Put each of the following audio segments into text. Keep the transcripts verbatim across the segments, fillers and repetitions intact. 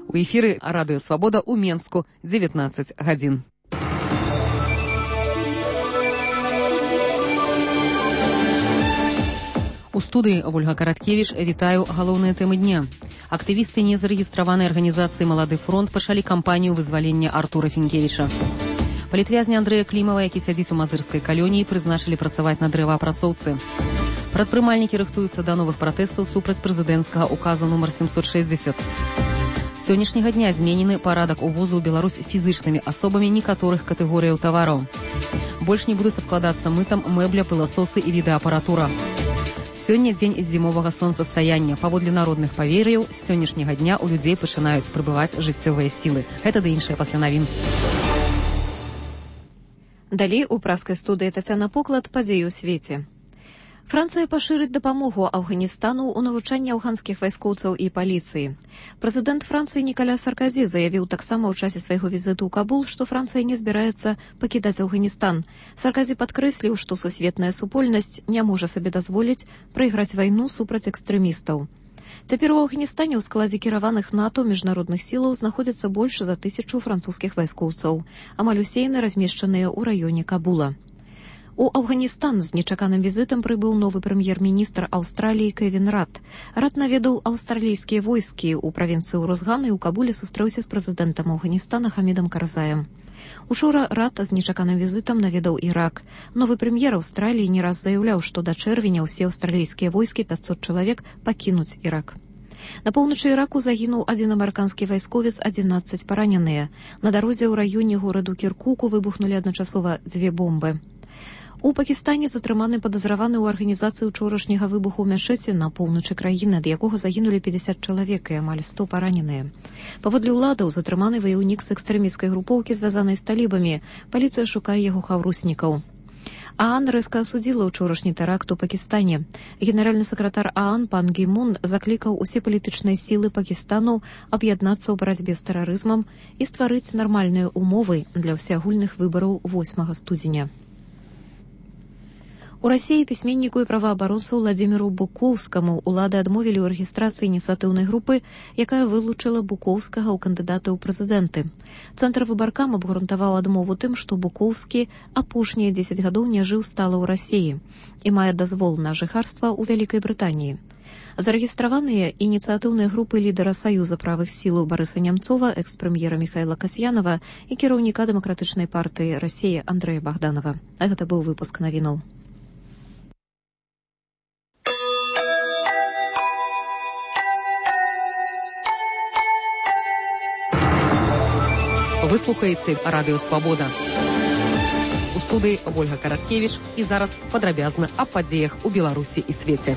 У эфіры Радыё Свабода ў Менску, дзевятнаццаць гадзін. У студыі Вольга Караткевіч вітаю галоўныя тэмы дня. Актывісты незарэгістраванай арганізацыі «Малады фронт» пачалі кампанію вызвалення Артура Фінкевіча. Палітвязня Андрэя Клімава, які сядзіць у мазырскай калоніі, прызначылі працаваць на дрэваапрацоўцы. Прадпрымальнікі рыхтуюцца да новых пратэстаў супраць прэзідэнцкага указу нумар семьсот шестьдесят. З сённяшняга дня зменены парадак увозу ў Беларусь фізычнымі асобамі некаторых катэгорыяў тавараў. Больш не будуць абкладацца мытам мэбля, пыласосы і відэаапаратура. Сёння дзень зімовага сонцастаяння. Паводле народных павер'яў, з сённяшняга дня ў людзей пачынаюць прыбываць жыццёвыя сілы. Гэта ды іншае пасля навін. Далей у праскай студыі Тацяна Поклад падзеі ў свеце. Францыя пашырыць дапамогу Афганістану ў навучанні афганскіх вайскоўцаў і паліцыі. Прэзідэнт Францыі Нікаля Сарказі заявіў таксама ў часе свайго візіту ў Кабул, што Францыя не збіраецца пакідаць Афганістан. Сарказі падкрэсліў, што сусветная супольнасць не можа сабе дазволіць прайграць вайну супраць экстрэмістаў. Цяпер у Афганістане ў складзе кіраваных НАТО міжнародных сілаў знаходзяцца больш за тысячу французскіх вайскоўцаў. Амаль усе яны размешчаныя ў раёне Кабула. У Афганістан з нечаканым візітам прыбыў новы прэм'ер-міністр Аўстраліі Кевін Рад. Рад наведаў аўстралійскія войскі ў правінцыі Урузган і ў Кабуле сустрэўся з прэзідэнтам Афганістана Хамідам Карзаем. Учора Рад з нечаканым візітам наведаў Ірак. Новы прэм'ер Аўстраліі не раз заяўляў, што да чэрвеня ўсе аўстралійскія войскі пяцьсот чалавек пакінуць Ірак. На поўначы Іраку загінуў адзін амерыканскі вайсковец, адзінаццаць параненыя. На дарозе ў раёне гораду Кіркуку выбухнулі адначасова дзве бомбы. У Пакістане затрыманы падазраваны ў арганізацыі учорашняга выбуху ў мячэці на поўначы краіны, ад якога загінулі пятьдесят чалавек і амаль сто параненыя. Паводле ўладаў, затрыманы ваяўнік з экстрэмісцкай групоўкі, звязанай з талібамі. Паліцыя шукае яго хаўруснікаў. ААН рэзка асудзіла ўчорашні тэракт у Пакістане. Генеральны сакратар ААН пан Гі Мун заклікаў усе палітычныя сілы Пакістану аб'яднацца ў барацьбе з тэрарызмам і стварыць нармальныя умовы для ўсеагульных выбараў восьмага студзеня. У Расіі пісьменніку і праваабаронцу Владзіміру Буковскаму улады адмовілі ў рэгістрацыі ініцыятыўнай групы, якая вылучыла Буковскага ў кандыдаты ў прэзідэнты. Цэнтр выбаркам абгрунтаваў адмову тым, што Буковскі апошнія дзесяць гадоў не жыў стала ў Расіі і мае дазвол на жыхарства ў Вялікай Брытаніі. Зарэгістраваныя ініцыятыўныя групы лідара Саюза правых сілаў Барыса Нямцова, экс-прэм'ера Міхаіла Касьянава і кіраўніка Дэмакратычнай партыі Расіі Андрэя Багданова. А гэта быў выпуск навінаў. Вы слухаеце Радыё Свабода. У студыі Вольга Караткевіч і зараз падрабязна аб падзеях у Беларусі і свеце.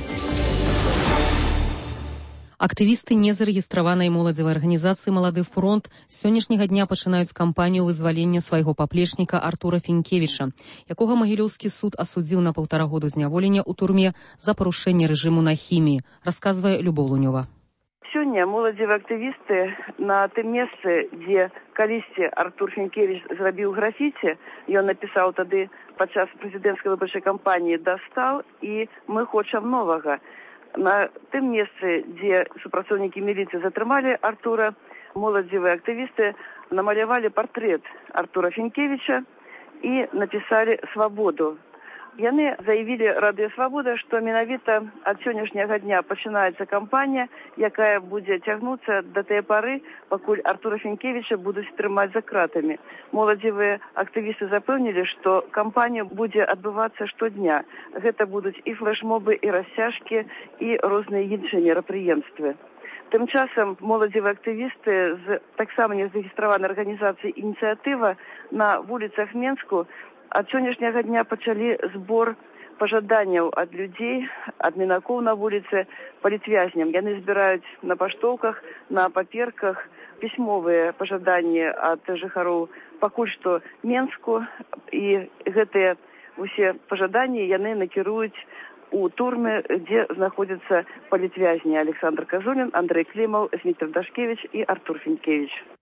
Актывісты незарэгістраванай моладзевай арганізацыі «Малады фронт» з сённяшняга дня пачынаюць кампанію вызвалення свайго паплечніка Артура Фінкевіча, якога Магілёўскі суд асудзіў на паўтара году зняволення ў турме за парушэнне рэжыму на хіміі, расказвае Любоў Лунёва. Сёння моладзевыя актывісты на тым месцы, дзе калісьці Артур Фінкевіч зрабіў графіці, ён напісаў тады падчас прэзідэнцкай выбарчай кампаніі «Дастаў» і «Мы хочам новага». На тым месцы, дзе супрацоўнікі міліцыі затрымалі Артура, моладзевыя актывісты намалявалі партрэт Артура Фінкевіча і напісалі «Свабоду». Яны заявілі Радыё Свабода, што менавіта ад сённяшняга дня пачынаецца кампанія, якая будзе цягнуцца да тыя пары, пакуль Артура Фінкевіча будуць трымаць за кратамі. Моладзевыя актывісты запэўнілі, што кампанія будзе адбывацца штодня. Гэта будуць і флэшмобы, і расцяжкі, і розныя іншыя мерапрыемствы. Тым часам моладзевыя актывісты з таксама незарэгістраванай арганізацыі «Ініцыятыва» на вуліцах Менску ад сённяшняга дня пачалі збор пажаданняў ад людзей, ад мінакоў на вуліцы палітвязням. Яны збіраюць на паштоўках, на паперках пісьмовыя пажаданні ад жыхароў пакуль што Менску, і гэтыя усе пажаданні яны накіруюць у турмы, дзе знаходзяцца палітвязні Александр Казулін, Андрэй Клімаў, Зміцер Дашкевіч і Артур Фінкевіч.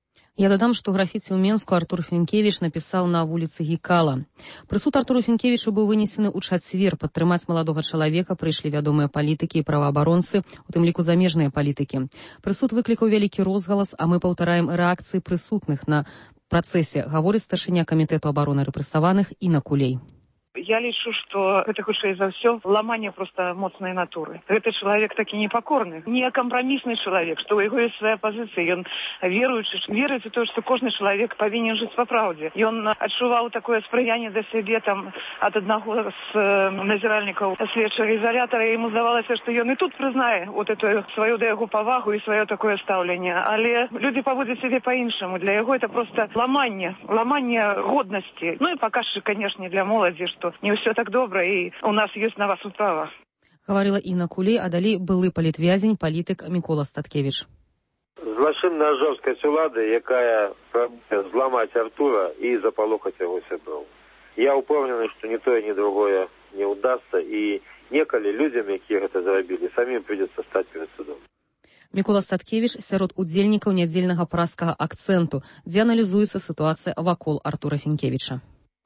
Я дадам, што графіці ў Менску Артур Фінкевіч напісаў на вуліцы Гікала. Прысуд Артуру Фінкевічу быў вынесены ў чацвер. Падтрымаць маладога чалавека прыйшлі вядомыя палітыкі і праваабаронцы, у тым ліку замежныя палітыкі. Прысуд выклікаў вялікі розгалас, а мы паўтараем рэакцыі прысутных на працэсе, гаворыць старшыня камітэту абароны рэпрэсаваных Інна Кулей. Я лічу, што гэта хутчэй за ўсё ламанне проста моцнай натуры. Гэта чалавек такі непакорны, не кампрамісны чалавек, што ў яго ёсць свая пазіцыя. Ён веруючы, верыць у тое, што кожны чалавек павінен жыць па праўдзе. Ён адчуваў такое спрыянне да сябе там ад аднаго з э, назіральнікаў следчага ізалятара, і яму здавалася, што ён і тут прызнае вот эту сваю да яго павагу і сваё такое стаўленне. Але людзі паводзяць сябе па-іншаму. Для яго это проста ламанне, ламанне годнасці. Ну і паказчык, канешне, для моладзі, што не ўсё так добра, і у нас ёсць на вас управа. Гаварыла Інна Кулей, а далей былы палітвязень, палітык Мікола Статкевіч. Злачынная жорсткасць улады, якая спрабуе зламаць Артура і запалохаць яго сяброў. Я ўпэўнены, што ні тое, ні другое не ўдасца, і некалі людзям, якія гэта зрабілі, самім прыйдзецца стаць перад судом. Мікола Статкевіч сярод удзельнікаў нядзельнага празскага акцэнту, дзе аналізуецца сітуацыя вакол Артура Фінкевіча.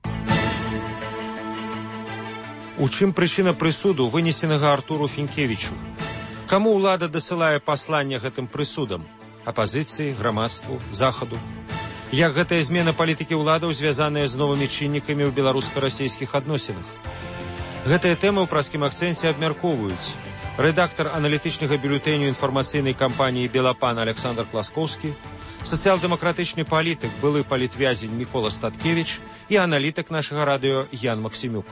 У чым прычына прысуду, вынесенага Артуру Фінкевічу? Каму ўлада дасылае пасланне гэтым прысудам? Апазіцыі, грамадству, захаду? Як гэтая змена палітыкі ўладаў звязаная з новымі чыннікамі ў беларуска-расійскіх адносінах? Гэтыя тэмы ў празкім акцэнце абмяркоўваюць рэдактар аналітычнага бюлетэню інфармацыйнай кампаніі «Белапан» Александр Класкоўскі, сацыял-дэмакратычны палітык, былы палітвязень Мікола Статкевіч і аналітык нашага радыё Ян Максімюк.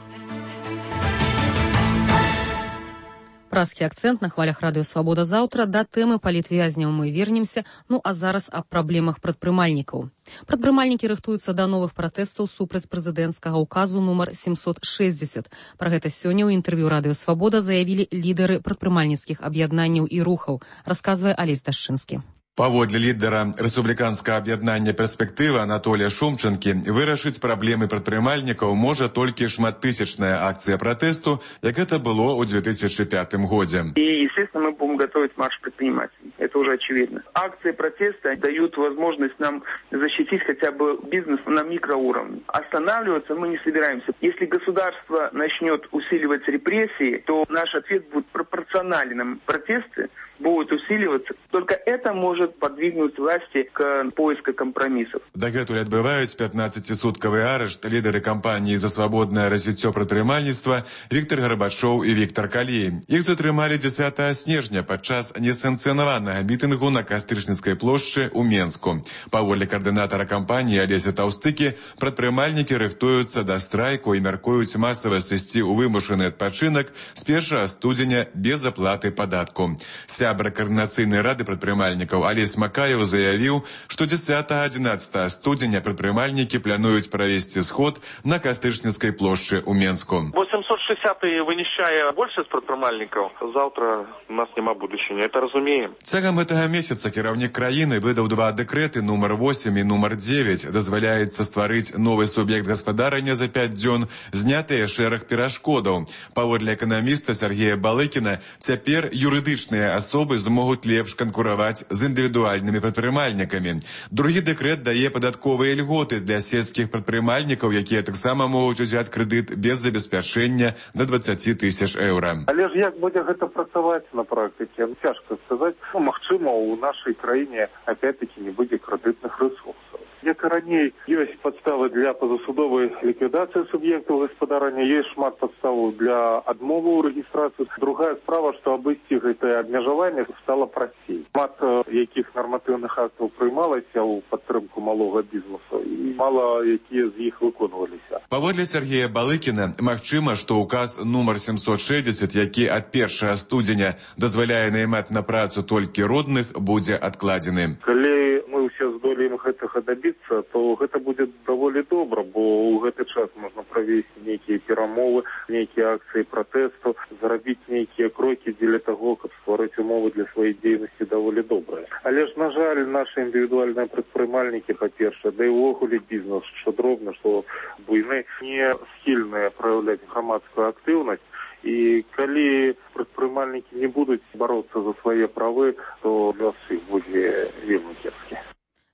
Празкі акцэнт на хвалях радыё «Свабода» заўтра. Да тэмы палітвязняў мы вернемся, ну а зараз аб праблемах прадпрымальнікаў. Прадпрымальнікі рыхтуюцца да новых пратэстаў супраць прэзідэнцкага ўказу нумар семьсот шестьдесят. Пра гэта сёння ў інтэрв'ю радыё «Свабода» заявілі лідары прадпрымальніцкіх аб'яднанняў і рухаў, расказвае Алесь Дашчынскі. Паводле лідара рэспубліканскага аб'яднання «Перспектыва» Анатолія Шумчанкі, вырашыць праблемы прадпрымальнікаў можа толькі шматтысячная акцыя пратэсту, як это было ў две тысячи пятым годзе. И, естественно, мы будем готовить марш предпринимателей. Это уже очевидно. Акции протеста дают возможность нам защитить хотя бы бизнес на микроуровне. Останавливаться мы не собираемся. Если государство начнет усиливать репрессии, то наш ответ будет пропорциональным. Протесты будут усиливаться. Только это может подвигнуть власти к поиску компромиссов. Дагэтуль адбываюць пятнаццацісуткавы арышт лідары кампаніі «За свабоднае развіццё прадпрымальніцтва» Віктор Гарбачоў і Віктор Калій. Іх затрымалі дзесятага снежня падчас несанкцыянаванага мітынгу на Кастрычніцкай плошчы ў Менску. Паводле каардынатара кампаніі Алесі Таўстыкі, прадпрымальнікі рыхтуюцца да страйку і мяркуюць масава сысці ў вымушаны адпачынак з першага студзеня без аплаты падатку. Сябра координацыйнай рады прадпрымальнікаў Алесь Макаев заявіў, што дзесятага-адзінаццатага студзеня прадпрымальнікі плануюць правесці сход на Кастрычніцкай плошчы ў Менску. восемьсот шестьдесят вынішчае большасць прадпрымальнікаў. Заўтра у нас няма будучыні, это разумеем. Цягам гэтага месяца кіраўнік краіны выдаў два дэкрэты нумар восемь і нумар девять. Дазваляецца стварыць новы суб'ект гаспадарання за пять дзён, знятыя шэраг перашкодаў. Паводле эканаміста Сергея Балыкіна, цяпер юрыдычныя асобы змогуць лепш канкураваць з індывідуальнымі прадпрымальнікамі. Другі дэкрэт дае падатковыя льготы для сельскіх прадпрымальнікаў, якія таксама могуць узяць крэдыт без забеспячэння до двадцати тысяч еўра. Але ж як будзе гэта працаваць на практыке? Цяжка сказаць. Ну, магчыма, у нашай краіне опять-таки не будзе крэдытных рэсурсаў. Як і раней, ёсць падставы для пазасудовай ліквідацыі суб'ектаў гаспадарання, ёсць шмат падставаў для адмовы ў рэгістрацыі. Другая справа, што абысці гэтае абмежаванне стала прасцей. Шмат якіх нарматыўных актаў прыймалася ў падтрымку малога бізнесу, і мала якія з іх выконваліся. Паводле Сергея Балыкіна, магчыма, што ўказ нумар семьсот шестьдесят, які ад першага студзеня дазваляе наймаць на працу толькі родных, будзе адкладзены. Калі мы ўсе здолеем гэтага дабіцца, то гэта будзе даволі добра, бо ў гэты час можна правесці нейкія перамовы, нейкія акцыі пратэсту, зрабіць нейкія крокі дзеля таго, каб стварыць умовы для сваёй дзейнасці даволі добрыя. Але ж, на жаль, нашы індывідуальныя прадпрымальнікі, па-першае, да і ўвогуле бізнес, што дробны, што буйны, не схільныя праяўляць грамадскую актыўнасць. І калі прадпрымальнікі не будуць бароцца за свае правы, то лёс іх будзе вельмі кепскі.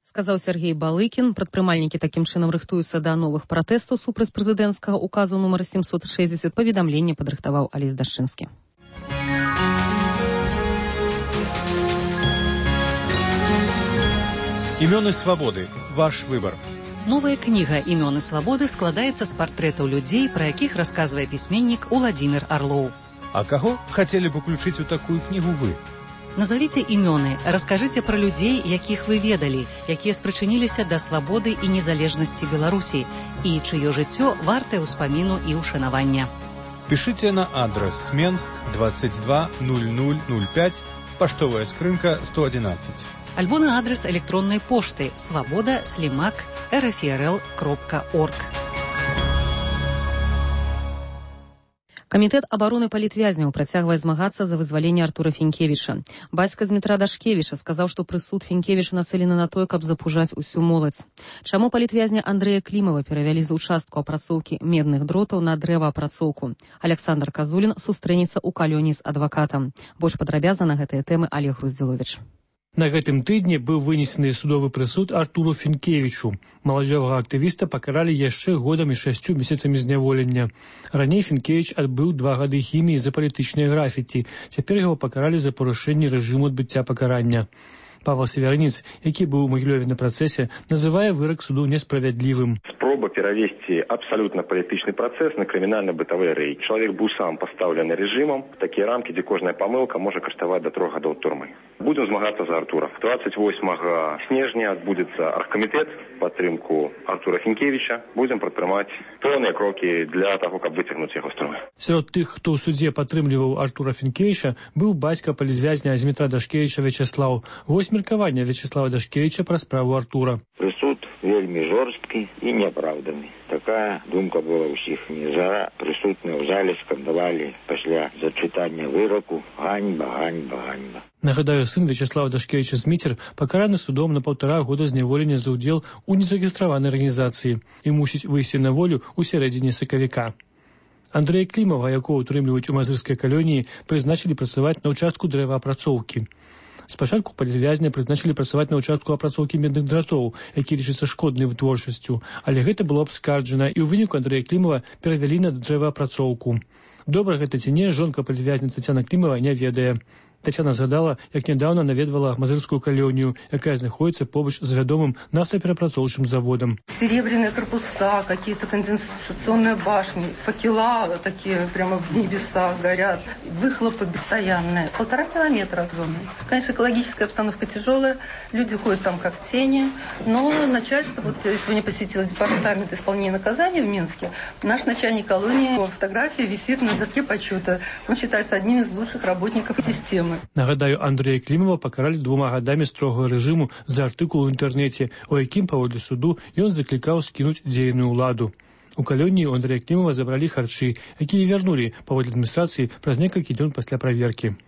Сказаў Сергей Балыкін. Прадпрымальнікі такім чынам рыхтуюцца да новых пратэстаў супраць прэзідэнцкага указу нумар семьсот шестьдесят. Паведамленне падрыхтаваў Алесь Дашчынскі. Імёны свабоды. Ваш выбор. Новая кніга «Імёны свабоды» складаецца з партрэтаў людзей, пра якіх расказвае пісьменнік Уладзімір Арлоў. А каго хацелі б уключыць у такую кнігу вы? Назавіце імёны, раскажыце пра людзей, якіх вы ведалі, якія спрычыніліся да свабоды і незалежнасці Беларусі, і чыё жыццё вартае ўспаміну і ўшанавання. Пішыце на адрес Менск двадцать два ноль ноль ноль пять, паштовая скрынка сто одиннадцать. Альбо на адрес электроннай пошты свабода слімак эр эф эр эл кропка орг. Камітэт абароны палітвязняў працягвае змагацца за вызваленне Артура Фінкевіча. Бацька Змітра Дашкевіча сказаў, што прысуд Фінкевічу нацэлены на тое, каб запужаць усю моладзь. Чаму палітвязня Андрэя Клімава перавялі з участку апрацоўкі медных дротаў на дрэваапрацоўку? Александр Казулін сустрэнецца ў калёні з адвакатам. Больш падрабязна на гэтыя тэмы Олег Груздзіловіч. На гэтым тыдні быў вынесены судовы прысуд Артуру Фінкевічу. Маладзёвага актывіста пакаралі яшчэ годам і шасцю месяцамі зняволення. Раней Фінкевіч адбыў два гады хіміі за палітычныя графіці. Цяпер яго пакаралі за парушэнне рэжыму адбыцця пакарання. Павел Северніц, які быў у Магілёве на працэсе, называе вырак суду несправядлівым. Спроба перавесці абсалютна палітычны працэс на крымінальна-бытавыя рэйкі. Чалавек быў сам пастаўлены рэжымам, такія рамкі, дзе кожная памылка можа каштаваць да трох гадоў турмы. Будем змагацца за Артура. двадцать восьмага снежня адбудзецца аргкамітэт падтрымку Артура Фінкевіча. Будем прадпрымаць пэўныя крокі для таго, каб выцягнуць яго з турмы. Сярод тых, хто ў судзе падтрымліваў Артура Фінкевіча, быў бацька палітвязня Змітра Дашкевіча Вячеслаў. Вось меркаванне Вячеслава Дашкевіча пра справу Артура. Прысуд вельмі жорсткі і няпраўданы. Такая думка была ўсіх. Не за прысутныя ў зале скандавалі пасля зачытання выраку ганьба, ганьба, ганьба. Нагадаю, сын Вячеслава Дашкевіча Зміцер пакараны судом на паўтара года зняволення за ўдзел у незарэгістраванай арганізацыі і мусіць выйсці на волю ў сярэдзіне сакавіка. Андрэя Клімава, якого утрымліваюць у мазырскай калоніі, прызначылі працаваць на ўчастку дрэваапрацоўкі. Спачатку палітвязня прызначылі працаваць на ўчастку апрацоўкі медных дратоў, які лічыцца шкоднай вытворчасцю, але гэта было абскарджана, і ў выніку Андрэя Клімава перавялі на дрэваапрацоўку. Добра гэта ці не, жонка палітвязня Тацяна Клімава не ведае. Тацяна згадала, як нядаўна наведвала мазырскую калонію, якая знаходіцца побач з вядомым нафтаперапрацоўчым заводам. Серебряные корпуса, какие-то конденсационные башни, факела такие прямо в небесах горят, выхлопы постоянные, полтора километра от зоны. Конечно, экологическая обстановка тяжелая, люди ходят там как тени, но начальство, вот сегодня посетила департамент исполнения наказания в Минске, наш начальник колонии, его фотография висит на доске почета. Он считается одним из лучших работников системы. Нагадаю, Андрэя Клімава пакаралі двума гадамі строгага рэжыму за артыкул у інтэрнэце, у якім, паводле суду, ён заклікаў скінуць дзейную ўладу. У калоніі у Андрэя Клімава забралі харчы, якія вярнулі, паводле адміністрацыі, праз некалькі дзён пасля праверкі.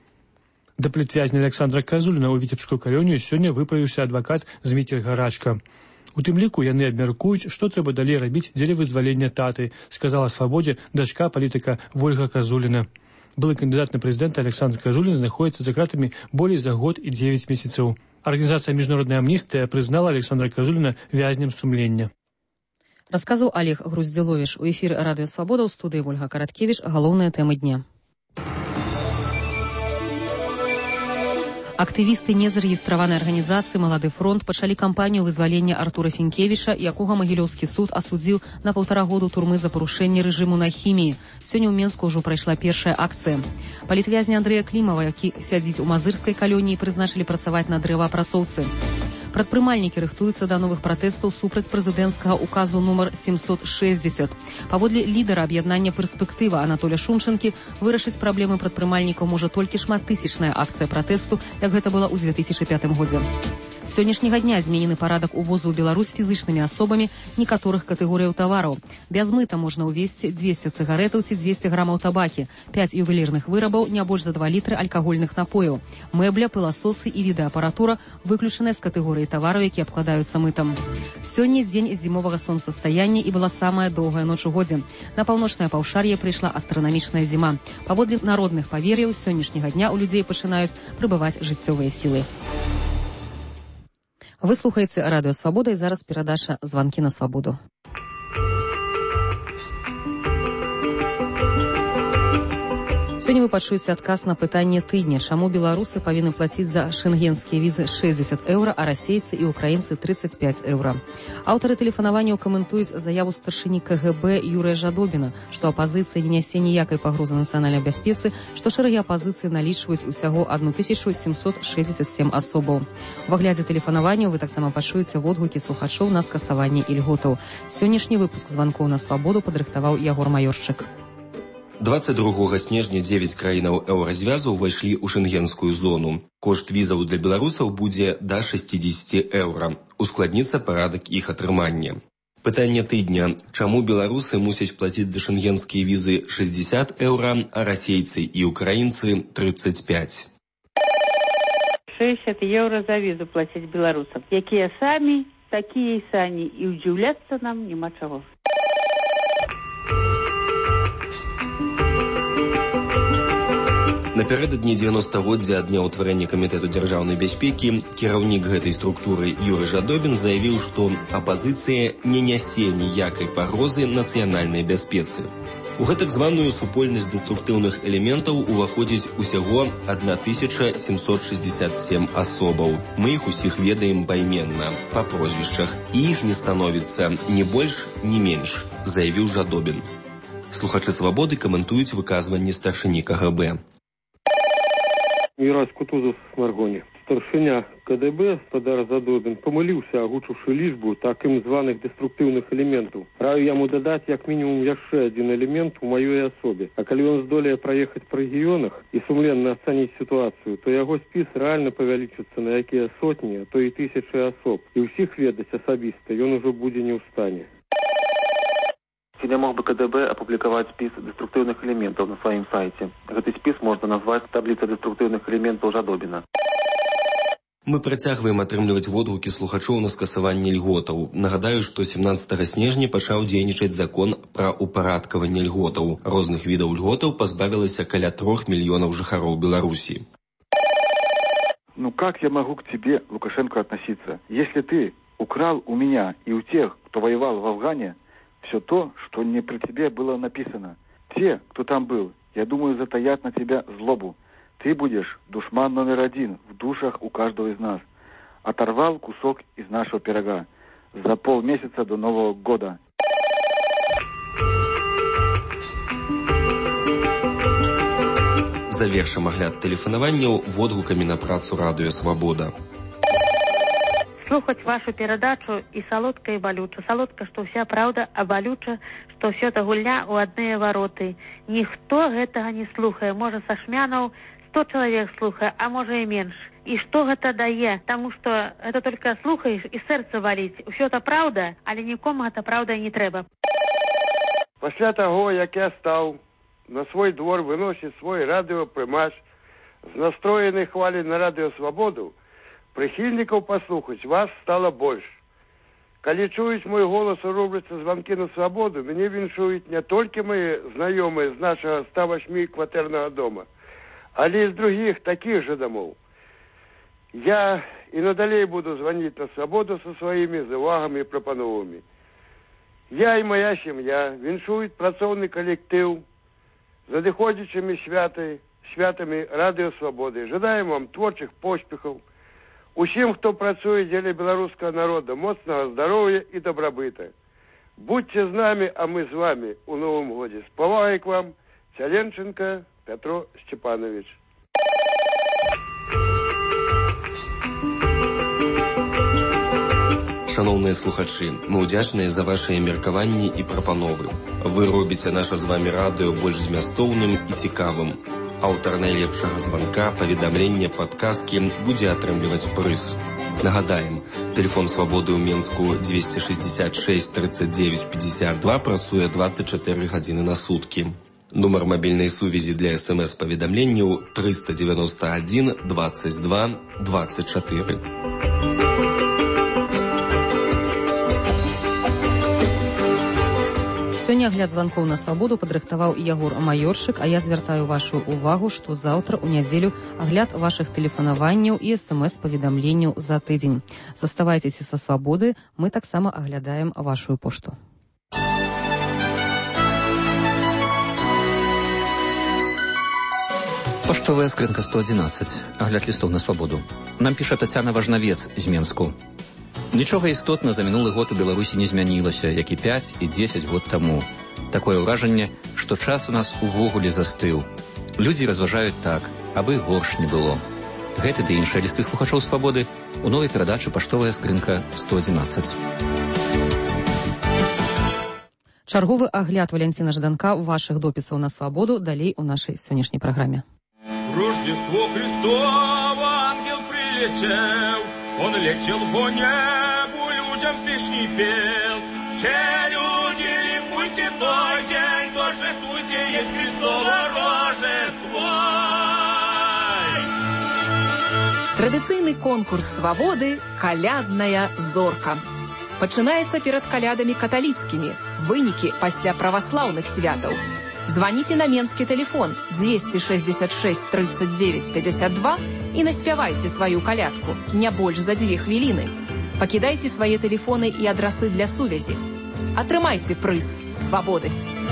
Да палітвязня Александра Казуліна ў віцебскую калонію сёння выправіўся адвакат Зміцер Гарачка. У тым ліку яны абмяркуюць, што трэба далей рабіць дзеля вызвалення таты, сказала свабодзе дачка палітыка Вольга Казуліна. Былы кандидат на президента Александр Казулин знаходится за кратами более за год и девять месяцев. Организация «Международная амнистия» признала Александра Казулина вязнем сумлення. Расказаў Олег Груздзіловіч. У эфіры Радыё Свабода, ў студыі Ольга Караткевіч. Галоўныя тэмы дня. Актывісты незарэгістраванай арганізацыі «Малады фронт» пачалі кампанію вызвалення Артура Фінкевіча, якога Магілёўскі суд асудзіў на паўтара году турмы за парушэнне рэжыму на хіміі. Сёння ў Менску ўжо прайшла першая акцыя. Палітвязня Андрэя Клімава, які сядзіць у мазырскай калоніі, прызначылі працаваць на дрэваапрацоўцы. Прадпрымальнікі рыхтуюцца да новых пратэстаў супраць прэзідэнцкага указу нумар семьсот шестьдесят. Паводле лідара аб'яднання «Перспектыва» Анатоля Шумчынкі, вырашыць праблемы прадпрымальнікаў можа толькі шматтысячная акцыя пратэсту, як гэта была ў две тысячи пятым годзе. З сённяшняга дня зменены парадак увозу ў Беларусь фізычнымі асобамі некаторых катэгорыяў тавараў. Без мыта можна ўвезці дзвесце цыгарэтаў ці дзвесце грамаў табакі, пяць ювелірных вырабаў, не больш за два літры алкагольных напояў. Мэбля, пыласосы і відэапаратура выключаныя з катэгорыі тавараў, які абкладаюцца мытам. Сёння дзень зімовага сонцастаяння і была самая доўгая ноч у годзе. На паўночнае паўшар'е прыйшла астранамічная зіма. Паводле народных павер'яў, з сённяшняга дня ў людзей пачынаюць прыбываць жыццёвыя сілы. Вы слухаеце радыё Свабода, і зараз перадача «Званкі на свабоду». Сёння вы пачуеце адказ на пытанне тыдня, чаму беларусы павінны плаціць за шэнгенскія візы шэсцьдзесят еўра, а расейцы і украінцы тридцать пять еўра. Аўтары тэлефанаванняў каментуюць заяву старшыні ка гэ бэ Юрыя Жадобіна, што апазіцыя не нясе ніякай пагрозы нацыянальнай бяспецы, што шэрагі апазіцыі налічваюць усяго тысячу сямсот шэсцьдзесят сем асобаў. У аглядзе тэлефанаванняў вы таксама пачуеце водгукі слухачоў на скасаванне ільготаў. Сённяшні выпуск званкоў на свабоду падрыхтаваў Ягор Маёрчык. двадцать другога снежня дзевяць краінаў еўразвязу ўвайшлі ў шэнгенскую зону. Кошт візаў для беларусаў будзе да шэсцьдзесят еўра. Ускладніцца парадак іх атрымання. Пытанне тыдня. Чаму беларусы мусяць плаціць за шэнгенскія візы шэсцьдесят еўра, а расейцы і украінцы тридцать пять? шэсцьдесят еўра за візу плаціць беларусам, якія самі, такія і сані, і ўдзіўляцца нам няма чаго. Напярэдадні дзевяностагоддзя ад дня ўтварэння камітэту дзяржаўнай бяспекі кіраўнік гэтай структуры Юрый Жадобін заявіў, што апазіцыя не нясе ніякай пагрозы нацыянальнай бяспецы. У гэтак званую супольнасць дэструктыўных элементаў уваходзіць усяго тысяча сямсот шэсцьдзесят сем асобаў. Мы іх усіх ведаем пайменна, па прозвішчах, і іх не становіцца ні больш, ні менш, заявіў Жадобін. Слухачы «Свабоды» каментуюць выказванні старшыні ка гэ бэ. Мірась Кутузов з Маргоні. Старшыня ка дэ бэ Спадар Жадобін памыліўся, агучыўшы лічбу такім званых дэструктыўных элементаў. Раю яму дадаць як мінімум яшчэ адзін элемент у маёй асобе. А калі ён здолее праехаць па рэгіёнах і сумленна ацаніць сітуацыю, то яго спіс рэальна павялічыцца на якія сотні, а то і тысячы асоб. І ўсіх ведаць асабіста ён ужо будзе не ў стане. Ці не мог бы ка дэ бэ апублікаваць спіс дэструктыўных элементаў на сваім сайце? Гэты спіс можна назваць табліца дэструктыўных элементаў Жадобіна. Мы працягваем атрымліваць водгукі слухачоў на скасаванне льготаў. Нагадаю, што семнаццатага снежня пачаў дзейнічаць закон пра ўпарадкаванне льготаў. Розных відаў льготаў пазбавілася каля трох мільёнаў жыхароў Беларусі. Ну как я могу к тебе, Лукашенко, относиться? Если ты украл у меня и у тех, кто воевал в Афгане, все то, что не при тебе было написано. Те, кто там был, я думаю, затаят на тебя злобу. Ты будешь душман номер один в душах у каждого из нас. Оторвал кусок из нашего пирога за полмесяца до Нового года. Завершым агляд тэлефанаванняў водгукамі на працу радыё «Свабода». Слухаць вашу перадачу і салодка, і балюча. Салодка, што ўся праўда, а балюча, што ўсё та гульня ў адныя вароты. Ніхто гэтага не слухае. Можа, са шмянаў сто чалавек слухае, а можа і менш. І што гэта дае? Таму што гэта толькі слухаеш і сэрца валіць. Усё та праўда, але нікому гэта праўда не трэба. Пасля таго, як я стаў на свой двор выносіць свой радыёпрымач з настроенай хвалі на радыё «Свабоду», прыхільнікаў паслухаць вас стала больш. Калі чуюць мой голас у рубрыцы «Званкі на свабоду», мяне віншуюць не толькі мае знаёмыя з нашага ста васьмі кватэрнага дома, але і з другіх такіх жа дамоў. Я і надалей буду званіць на свабоду са сваімі заўвагамі і прапановамі. Я і моя сям'я віншуюць працоўны калектыў з надыходзячымі святы, святамі радыё «Свабоды». Жадаем вам творчых поспехаў, усім, хто працуе дзеля беларускага народа, моцнага здароўя і дабрабыта. Будьце з намі, а мы з вамі у новым годзе. З павагай к вам, Цяленченко Пятро Степанович. Шановныя слухачы, мы ўдзячныя за вашыя меркаванні і прапановы. Вы робіце наша з вамі радыё больш змястоўным і цікавым. Аўтар найлепшага званка, паведамлення, падказкі будзе атрымліваць прыз. Нагадаем, тэлефон «Свабоды» ў Менску двести шестьдесят шесть тридцать девять пятьдесят два працуе двадцать четыре гадзіны на суткі. Нумар мабільнай сувязі для эс эм эс-паведамленняў триста девяносто один двадцать два двадцать четыре. Сёння агляд званкоў на свабоду падрыхтаваў Ягор Маёршык, а я звяртаю вашу увагу, што заўтра ў нядзелю агляд вашых тэлефанаванняў і смс-паведамленняў за тыдзень. Заставайцеся са свабоды, мы таксама аглядаем вашу пошту. Паштовая скрынка сто адзінаццаць. Агляд лістоў на свабоду. Нам піша Тацяна Важнавец з Менску. Нічога істотна за мінулы год у Беларусі не змянілася, як і пяць і дзесяць год таму. Такое ўражанне, што час у нас увогуле застыў. Людзі разважаюць так, абы горш не было. Гэты ды іншыя лісты слухачоў свабоды у новай перадачы «Паштовая скрынка сто адзінаццаць». Чарговы агляд Валянціна Жданка вашых допісаў на свабоду далей у нашай сённяшняй праграме. Рождество Христово, ангел прилетел, он летел по небу, людям песни пел. Все люди, ликуйте той день, торжествуйте, есть Христово Рождество. Традыцыйны конкурс свабоды «Калядная зорка». Пачынаецца перад калядамі каталіцкімі, вынікі пасля праваслаўных святаў. Званіце на менскі тэлефон двести шестьдесят шесть тридцать девять пятьдесят два і наспявайце сваю калядку, не больш за дзве хвіліны. Пакідайце свае тэлефоны і адрасы для сувязі. Атрымайце прыз свабоды.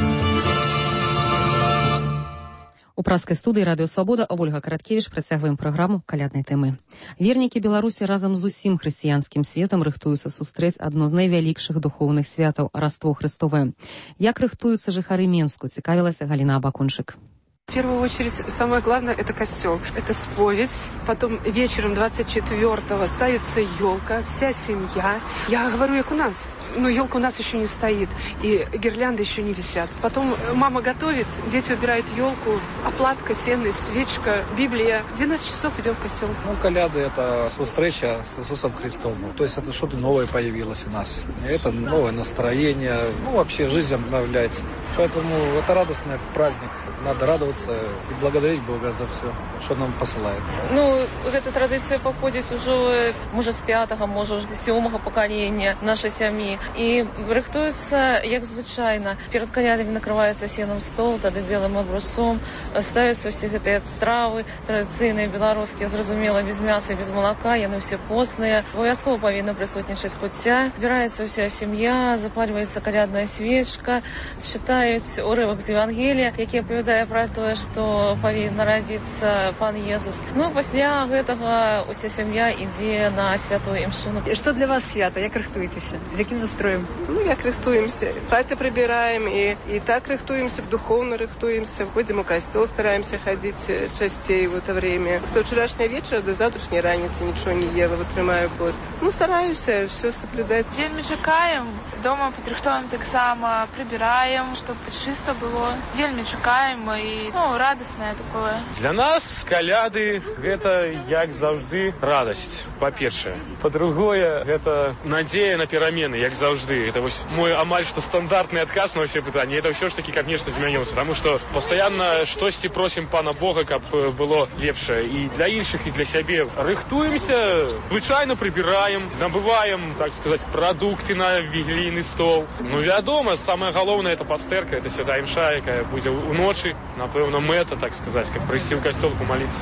У праскай студыі радыё «Свабода» Ольга Караткевіч працягваем праграму каляднай тэмы. Вернікі Беларусі разам з усім хрысціянскім светам рыхтуюцца сустрэць адно з найвялікшых духоўных святаў – Раство Христовае. Як рыхтуюцца жыхары Менску, цікавілася Галіна Абакунчык. В первую очередь, самое главное – это костел. Это споведь. Потом вечером двадцать четвёртого ставится елка, вся семья. Я говорю, как у нас. Но елка у нас еще не стоит, и гирлянды еще не висят. Потом мама готовит, дети убирают елку, оплатка, сено, свечка, Библия. В двенадцать часов идем в костел. Ну, коляды – это встреча с Иисусом Христом. То есть это что-то новое появилось у нас. Это новое настроение. Ну, вообще жизнь обновляется. Поэтому это радостный праздник. Надо радоваться и благодарить Бога за все, что нам посылает. Ну, эта традиция походит уже, может, с пятого, может, с сёмого поколения нашей семьи. И рыхтуются, як звычайно. Перед колядами накрывается сеном стол, тогда белым образцом. Ставятся все эти стравы традиционные, белорусские, зразумело, без мяса и без молока. Яны все постные. Обовязково повинна присутничать кутя. Собирается вся семья, запаливается колядная свечка, читают урывок з Евангелия, який оповідає про то, что повинен народиться Пан Иисус. Ну, після гэтага уся сім'я ідзе на святую імшу. І що для вас свято? Як рихтуєтеся? З яким настроєм? Ну, як рихтуємося. Хаті прибираємо, і, і так рихтуємося, духовно рихтуємося. Ходимо в костел, стараємося ходити частей в это время. До вчорашнього вечора до завтрашньої раниці нічого не їла, витримаю пост. Ну, стараюся все соблюдати. День ми чекаємо, дома підрихтуємо так само, прибираємо, щоб чисто було. День ми чекаємо і, ну, радостне такое. Для нас каляды – это, як завжди, радость, по-перше. По-другое, это надея на перамены, як завжди. Это мой амаль что стандартный отказ на все питания. Это все ж таки, как нечто змянилось, потому что постоянно штосьці просим Пана Бога, каб было лепше и для іншых, и для себе. Рыхтуемся, звычайно прибираем, набываем, так сказать, продукты на вігілійны стол. Ну, вядома, самое галоўнае – это пастэрка, это святая імша, якая будзе уночы. Напэўна, мэта, так сказать, как прыйсці ў касцёл помолиться.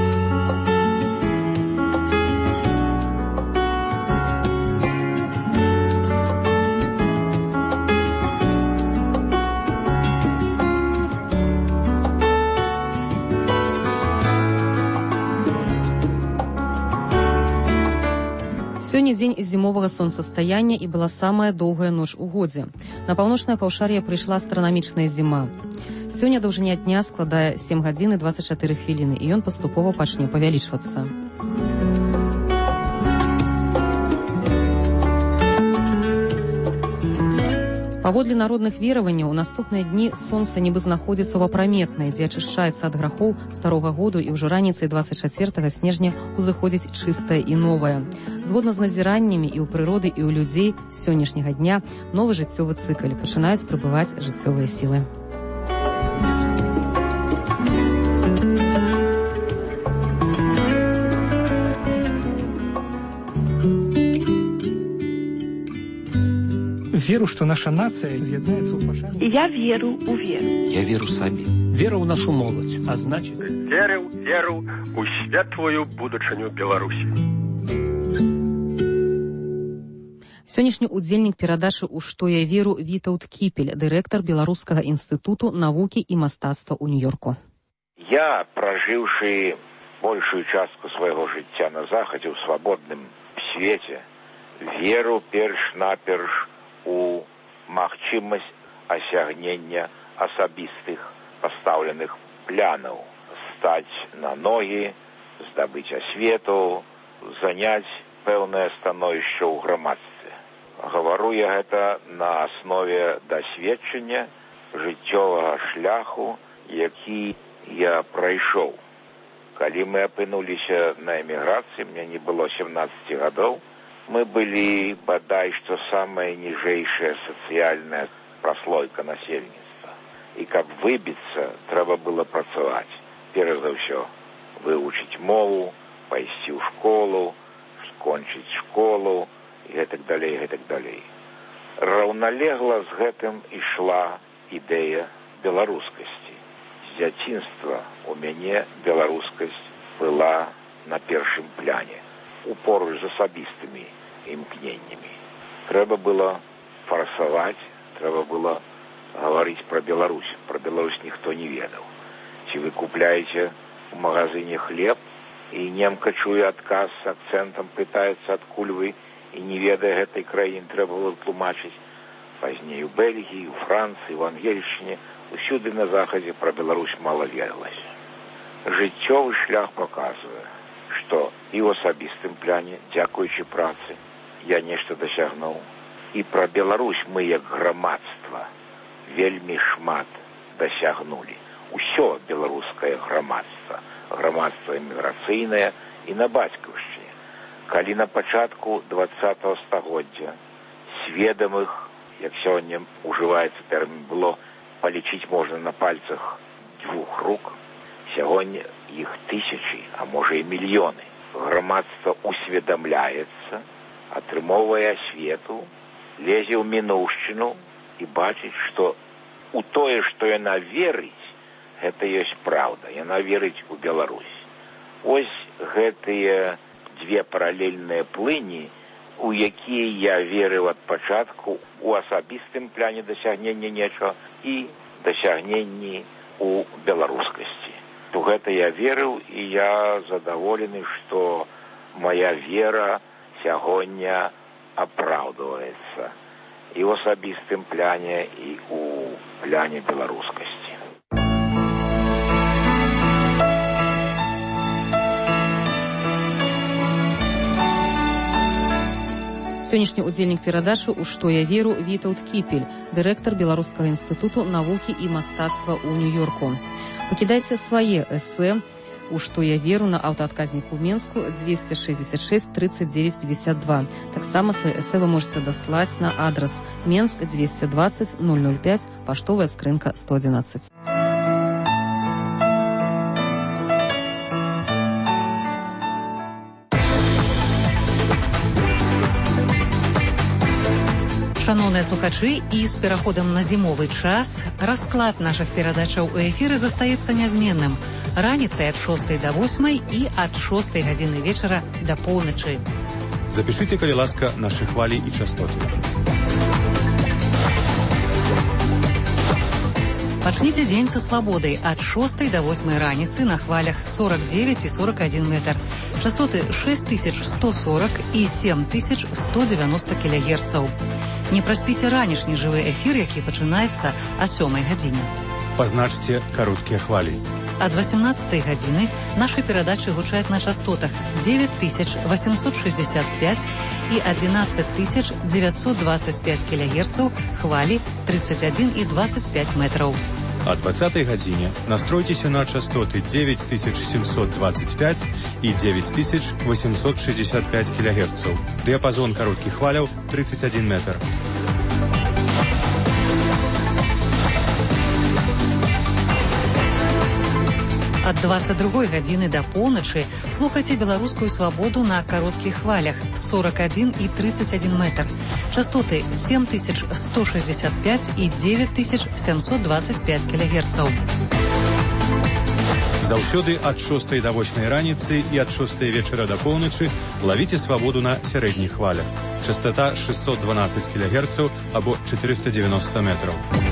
Сёння дзень зімовага сонцастаяння і была самая доўгая ноч у годзе. На паўночнае паўшар'е прыйшла астранамічная зіма. Сёння даўжыня дня складае сем гадзін і двадцать чатыры хвіліны, і ён паступова пачне павялічвацца. Паводле народных вераванняў, у наступныя дні сонца нібы знаходзіцца ў апраметнай, дзе ачышчаецца ад грахоў старога году, і ўжо раніцай двадцать чацвёртага снежня ўзыходзіць чыстае і новае. Згодна з назіраннямі і ў прыроды, і ў людзей з сённяшняга дня новы жыццёвы цыкл, пачынаюць прыбываць жыццёвыя сілы. Веру, што наша нацыя з'яднаецца ў пашане. Я веру ў веру. Я веру сабе. Вера ў нашу моладзь, а значыць... Веру, веру ў светлую будучыню Беларусі. Сённяшні ўдзельнік перадачы «У што я веру» Вітаўт Кіпель, дырэктар Беларускага інстытуту навукі і мастацтва ў Нью-Йорку. Я, пражыўшы большую частку свайго жыцця на захадзе ў свабодным свеце, веру перш-наперш у магчымасць асягнення асабістых пастаўленых планаў, стаць на ногі, здабыць асвету, заняць пэўнае становішча ў грамадстве. Гавару я гэта на аснове дасведчання жыццёвага шляху, які я прайшоў. Калі мы апынуліся на эміграцыі, мне не было сямнаццаці гадоў, мы былі, бадай, што самая ніжэйшая сацыяльная праслойка насельніцтва. І каб выбіцца, трэба было працаваць. Перш за ўсё, вывучыць мову, пайсці ў школу, скончыць школу, і гэтак далей, гэтак далей. Раўналегла з гэтым ішла ідэя беларускасці. З дзяцінства у мяне беларускасць была на першым пляне, упоруч з асабістымі імкненнямі. Трэба было фарсаваць, трэба было гаварыць пра Беларусь. Пра Беларусь ніхто не ведаў. Ці вы купляеце ў магазыне хлеб, і немка чуе адказ з акцэнтам, пытаецца, адкуль вы, і не ведае гэтай краіны, трэба было тлумачыць. Пазней у Бельгіі, у Францыі, у Ангельшчыне, усюды на захадзе пра Беларусь мала верылася. Жыццёвы шлях паказвае, што і ў асабістым пляне, дзякуючы працы, я нешта дасягнуў. І пра Беларусь мы, як грамадства, вельмі шмат дасягнулі. Усё беларускае грамадства, грамадства эміграцыйнае і на бацькаўшчыне. Калі на пачатку дваццатага стагоддзя сведамых, як сёння ўжываецца тэрмін, было палічыць можна на пальцах дзвюх рук, сягоння іх тысячы, а можа і мільёны. Грамадства усведамляецца, атрымоўвае асвету, лезе ў мінуўшчыну і бачыць, што у тое, што яна верыць, гэта ёсць праўда. Яна верыць у Беларусь. Ось гэтыя дзве паралельныя плыні, у якія я верыў ад пачатку у асабістым пляне дасягнення нечага і дасягненні у беларускасці. У гэта я верыў, і я задаволены, што моя вера сягоння апраўдваецца і ў асабістым пляне, і ў пляне беларускасці. Сённяшні ўдзельнік перадачы «У што я веру» Вітаўт Кіпель, дырэктар Беларускага інстытуту навукі і мастацтва ў Нью-Йорку. Пакідайце свае эсэ «У што я веру» на аўтаадказніку ў Менску двести шестьдесят шесть тридцать девять пятьдесят два. Таксама свае эсэ вы можете даслаць на адрас Менск двести двадцать ноль ноль пять, паштовая скрынка сто одиннадцать. Шановныя слухачы, і з пераходам на зімовы час расклад нашых перадачаў у эфіры застаецца нязменным. Раніцай ад шостай да восьмай і ад шостай гадзіны вечара да поўначы. Запішыце, калі ласка, нашы хвалі і частоты. Пачніце дзень са свабодай ад шостай да восьмай раніцы на хвалях сорок девять і сорок один метр. Частоты шесть тысяч сто сорок і семь тысяч сто девяносто кілогерцаў. Не праспіце ранішні жывы эфір, які пачынаецца о сёмай гадзіне. Пазначце кароткія хвалі. Ад восемнадцатай гадзіны нашы перадачы гучаць на частотах девять тысяч восемьсот шестьдесят пять і одиннадцать тысяч девятьсот двадцать пять кілогерцаў, хвалі тридцать один і двадцать пять метраў. О двадцатай гадзіне настройцеся на частоты девять тысяч семьсот двадцать пять и девять тысяч восемьсот шестьдесят пять килогерцев. Диапазон коротких хваляў тридцать один метр. Ад двадцать другой гадзіны да поўначы слухайце беларускую свабоду на кароткіх хвалях сорок один и тридцать один метр. Частоты семь тысяч сто шестьдесят пять и девять тысяч семьсот двадцать пять килогерцаў. Заўсёды ад шостай да восьмай раніцы і ад шостай вечара да поўначы лавіце свабоду на сярэдніх хвалях. Частота шестьсот двенадцать килогерцаў або четыреста девяносто метров.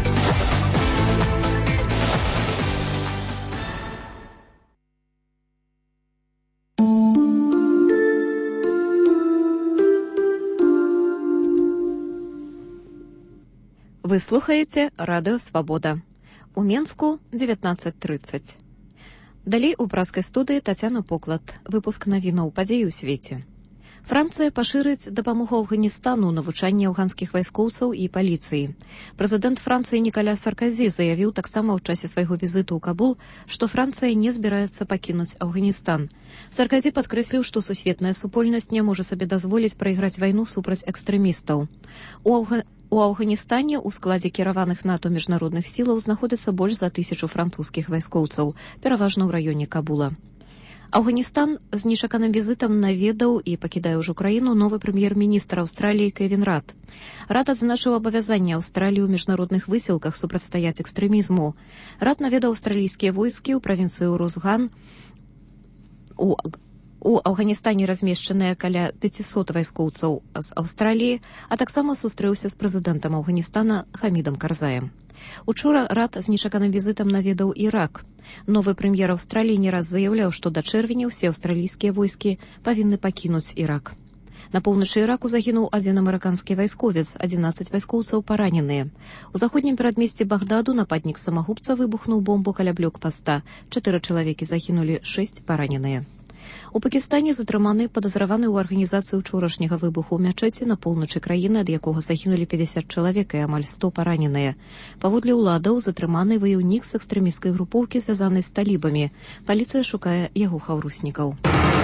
Вы слухаеце радыё «Свабода». У Менску девятнадцать тридцать. Далей у праскай студыі Тацяна Поклад. Выпуск навінаў падзей у свеце. Францыя пашырыць дапамогу Афганістану навучанне афганскіх вайскоўцаў і паліцыі. Прэзідэнт Францыі Нікаля Сарказі заявіў таксама ў часе свайго візіту ў Кабул, што Францыя не збіраецца пакінуць Афганістан. Сарказі падкрэсліў, што сусветная супольнасць не можа сабе дазволіць прайграць вайну супраць экстрэмістаў. У Афга... У Афганістане ў складзе кіраваных НАТО міжнародных сілаў знаходзіцца больш за тысячу французскіх вайскоўцаў, пераважна ў раёне Кабула. Афганістан з нечаканым візітам наведаў і пакідае ўжо краіну новы прэм'ер-міністр Аўстраліі Кевін Рад. Рад адзначыў абавязанне Аўстраліі ў міжнародных высілках супрацьстаяць экстрэмізму. Рад наведаў аўстралійскія войскі ў правінцыю Рузган. У У Афганістане размешчаныя каля пятьсот вайскоўцаў з Аўстраліі, а таксама сустрэўся з прэзідэнтам Афганістана Хамідам Карзаем. Учора Рад з нечаканым візітам наведаў Ірак. Новы прэм'ер Аўстраліі не раз заяўляў, што да чэрвеня ўсе аўстралійскія войскі павінны пакінуць Ірак. На поўначы Іраку загінуў адзін амерыканскі вайсковец, адзінаццаць вайскоўцаў параненыя. У заходнім перадмесці Багдаду нападнік самагубца выбухнуў бомбу каля блокпаста. Чатыры чалавекі загінулі, шэсць параненыя. У Пакістане затрыманы падазраваны ў арганізацыі учорашняга выбуху ў мячэці на поўначы краіны, ад якога загінулі пятьдесят чалавек і амаль сто параненыя. Паводле ўладаў затрыманы ваяўнік з экстрэмісцкай групоўкі, звязанай з талібамі. Паліцыя шукае яго хаўруснікаў.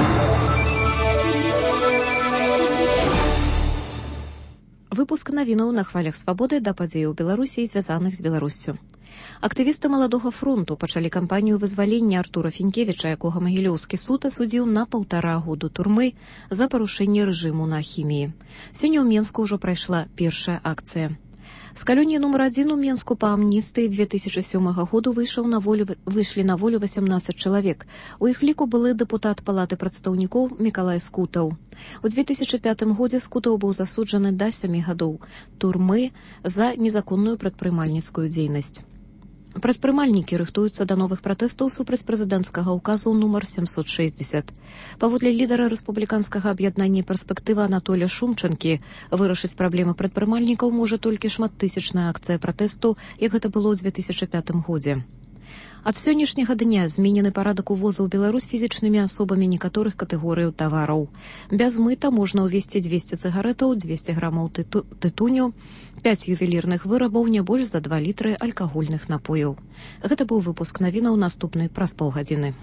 Выпуск навінаў на хвалях свабоды да падзеяў Беларусі, звязаных з Беларуссю. Актывісты маладога фронту пачалі кампанію вызвалення Артура Фінкевіча, якога Магілёўскі суд асудзіў на паўтара году турмы за парушэнне рэжыму на хіміі. Сёння ў Менску ўжо прайшла першая акцыя. З калоніі нумар адзін у Менску па амністыі две тысячи сёмага году выйшаў на волю, выйшлі на волю восемнадцать чалавек. У іх ліку былы дэпутат палаты прадстаўнікоў Мікалай Скутаў. У две тысячи пятым годзе Скутаў быў засуджаны да сямі гадоў турмы за незаконную прадпрымальніцкую дзейнасць. Прадпрымальнікі рыхтуюцца да новых пратэстаў супраць прэзідэнцкага ўказу нумар семьсот шестьдесят. Паводле лідара рэспубліканскага аб'яднання «Перспектыва» Анатоля Шумчанкі, вырашыць праблемы прадпрымальнікаў можа толькі шматтысячная акцыя пратэсту, як гэта было ў две тысячи пятым годзе. Ад сённяшняга дня зменены парадак увозу ў Беларусь фізічнымі асобамі некаторых катэгорыяў тавараў. Без мыта можна ўвезці двести цыгарэтаў, двести граммаў тыту, тытуню, пять ювелірных вырабаў, не больш за два літры алкагольных напояў. Гэта быў выпуск навінаў, наступны праз паўгадзіны.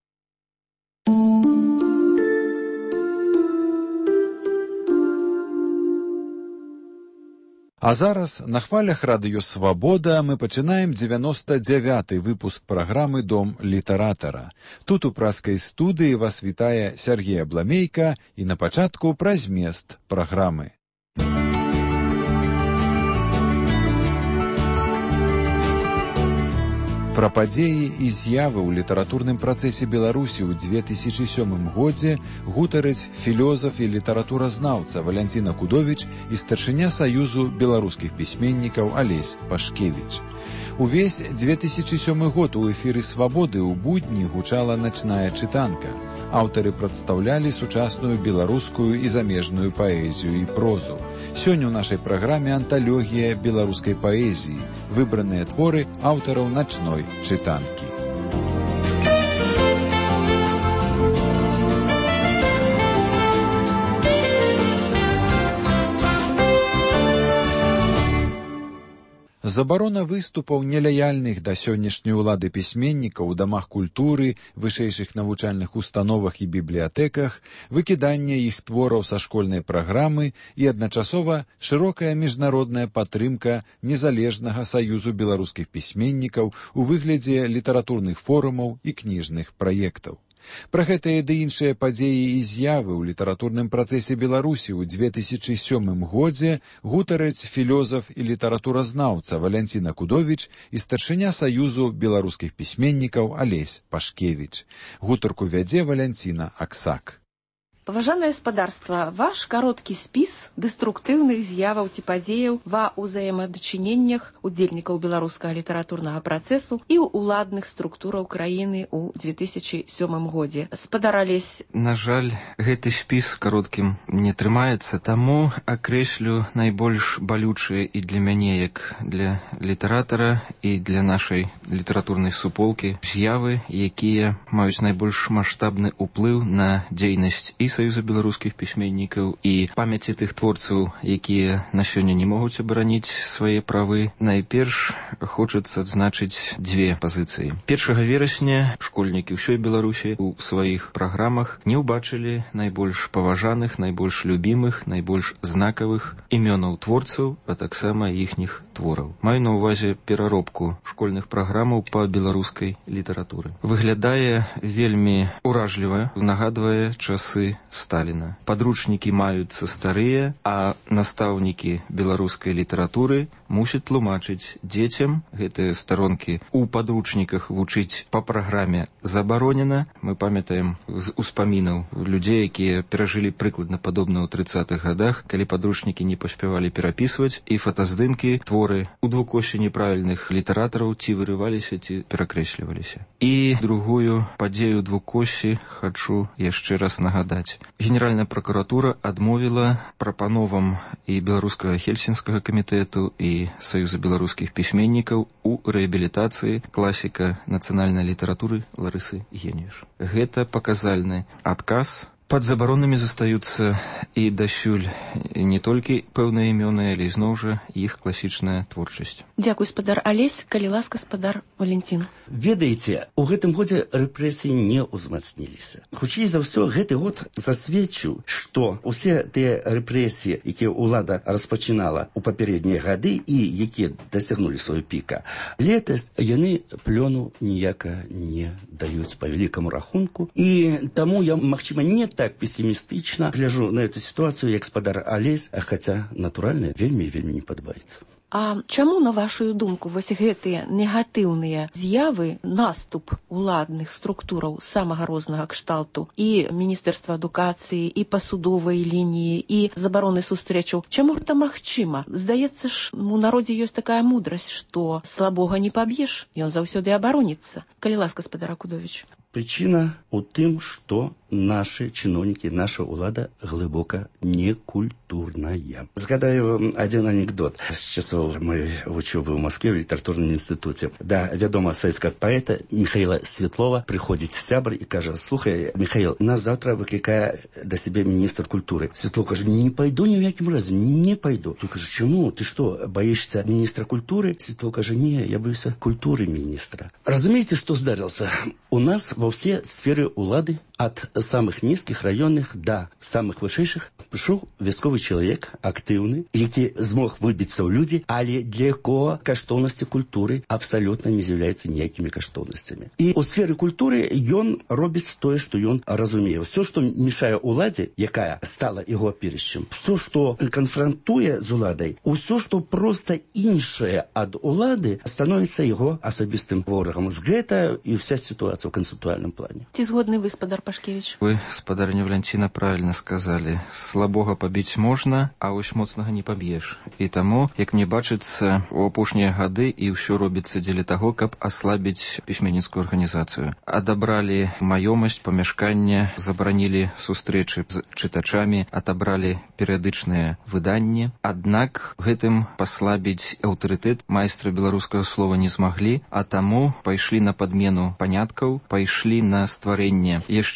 А зараз на хвалях радыё «Свабода» мы пачынаем девяносто девятый выпуск праграмы «Дом літаратара». Тут у праскай студыі вас вітае Сергей Абламейка і на пачатку пра змест праграмы. Пра падзеі і з'явы ў літаратурным працэсе Беларусі ў две тысячи сёмым годзе гутарыць філёзаф і літаратуразнаўца Валянціна Кудовіч і старшыня Саюзу беларускіх пісьменнікаў Алесь Пашкевіч. Увесь две тысячи сёмы год у эфіры «Свабоды» ў будні гучала начная чытанка. Аўтары прадстаўлялі сучасную беларускую і замежную паэзію і прозу. Сёння ў нашай праграме анталогія беларускай паэзіі, выбраныя творы аўтараў начной чытанкі. Забарона выступаў нелаяльных да сённяшняй улады пісьменнікаў у дамах культуры, вышэйшых навучальных установах і бібліятэках, выкіданне іх твораў са школьнай праграмы і адначасова шырокая міжнародная падтрымка незалежнага саюзу беларускіх пісьменнікаў у выглядзе літаратурных форумаў і кніжных праектаў. Пра гэтыя ды іншыя падзеі і з'явы ў літаратурным працэсе Беларусі ў две тысячы сёмым годзе гутарыць філёзаф і літаратуразнаўца Валянціна Кудовіч і старшыня Саюзу беларускіх пісьменнікаў Алесь Пашкевіч. Гутарку вядзе Валянціна Аксак. Паважанае спадарства, ваш кароткі спіс дэструктыўных з'яваў ці падзеяў ва ўзаемадачыненнях удзельнікаў беларускага літаратурнага працэсу і ў уладных структураў краіны ў две тысячы сёмым годзе. Спадар Алесь. На жаль, гэты спіс кароткім не трымаецца, таму акрэслю найбольш балючыя і для мяне, як для літаратара і для нашай літаратурнай суполкі з'явы, якія маюць найбольш маштабны ўплыў на дзейнасць і Саюза беларускіх пісьменнікаў і памяці тых творцаў, якія на сёння не могуць абараніць свае правы. Найперш хочацца адзначыць дзве пазіцыі. першага верасня школьнікі ўсёй Беларусі у сваіх праграмах не ўбачылі найбольш паважаных, найбольш любімых, найбольш знакавых імёнаў творцаў, а таксама іхніх твораў. Маю на ўвазе пераробку школьных праграмаў па беларускай літаратуры. Выглядае вельмі уражліва, нагадвае часы Сталіна. Падручнікі маюцца старыя, а настаўнікі беларускай літаратуры мусяць тлумачыць дзецям гэтыя старонкі. У падручніках вучыць па праграме забаронена. Мы памятаем з успамінаў людзей, якія перажылі прыкладна падобна ў трыццатых гадах, калі падручнікі не паспявалі перапісваць, і фотаздымкі, творы у двукосці неправільных літаратараў ці вырываліся, ці перакрэсліваліся. І другую падзею двукосці хачу яшчэ раз нагадаць. Генеральная прокуратура адмовіла прапановам і беларускага хельсінскага камітэту і Саюза беларускіх пісьменнікаў у рэабілітацыі класіка нацыянальнай літаратуры Ларысы Геніюш. Гэта паказальны адказ. Пад забаронамі застаюцца і дасюль не толькі пэўныя імёны, але зноў жа іх класічная творчасць. Дзякуй, спадар Алесь. Калі ласка, спадар Валентин. Ведаеце, у гэтым годзе рэпрэсіі не ўзмацніліся. Хутчэй за ўсё, гэты год засведчыў, што ўсе тыя рэпрэсіі, якія ўлада распачынала ў папярэднія гады і якія дасягнулі свайго піка, летась яны плёну ніяка не даюць па вялікаму рахунку. І таму я, магчыма, не так пессимистично гляжу на эту ситуацию, як спадар Алесь, хаця, натуральна, вельмі-вельмі не падабаецца. А чаму, на вашу думку, вось гэтыя негатыўныя з'явы, наступ уладных структураў самага рознага кшталту, і Міністэрства адукацыі, і па судовай лініі, і забароны сустрэчаў, чаму гэта магчыма? Здаецца ж, у народзе ёсць такая мудрасць, што слабога не паб'еш, ён заўсёды абароніцца. Калі ласка, спадара Кудовіч. Причина у тым, што наши чыноўнікі, наша ўлада глыбока некультурная. Згадаю один анекдот з часоў моей вучобы ў Москве в літаратурным інстытуце. Да вядомага савецкага паэта Михаила Светлова прыходзіць сябр і кажа: слухай, Михаил, нас завтра выклікае да сябе міністр культуры. Светлов кажа: не пойду ні ў якім разе, не пойду. Той кажа: чаму? Ты што, боишься міністра культуры? Светлов кажа: не, я боюся культуры міністра. Разумееце, што здарылася? У нас во все сферы улады, от самых низких районных до самых вышэйшых, прыйшоў вясковы чалавек, актыўны, які змог выбіцца ў людзі, але для якога каштоўнасці культуры абсалютна не з'яўляецца ніякімі каштоўнасцямі. І ў сферы культуры ён робіць тое, што ён разумее. Все, што мешае уладзе, якая стала яго апірышчам, все, што канфрантуе з уладай, усё, што проста іншае ад улады, становіцца яго асабістым ворагам. З гэта і вся сітуацыя ў канцэптуальным плане. Ці згодны вы, спадар Пашкевич? Вы, спадарня Валянціна, правильно сказали. Слабога пабіць можна, а вось моцнага не паб'еш. І таму, як мне бачыцца, у апошнія гады і ўсё робіцца дзеля таго, каб аслабіць пісьменніцкую арганізацыю. Адабралі маёмасць, памяшканне, забаранілі сустрэчы з чытачамі, адабралі перыядычныя выданні. Аднак гэтым паслабіць аўтарытэт майстра беларускага слова не змаглі, а таму пайшлі на падмену паняткаў, пайшлі на стварэнне яшчэ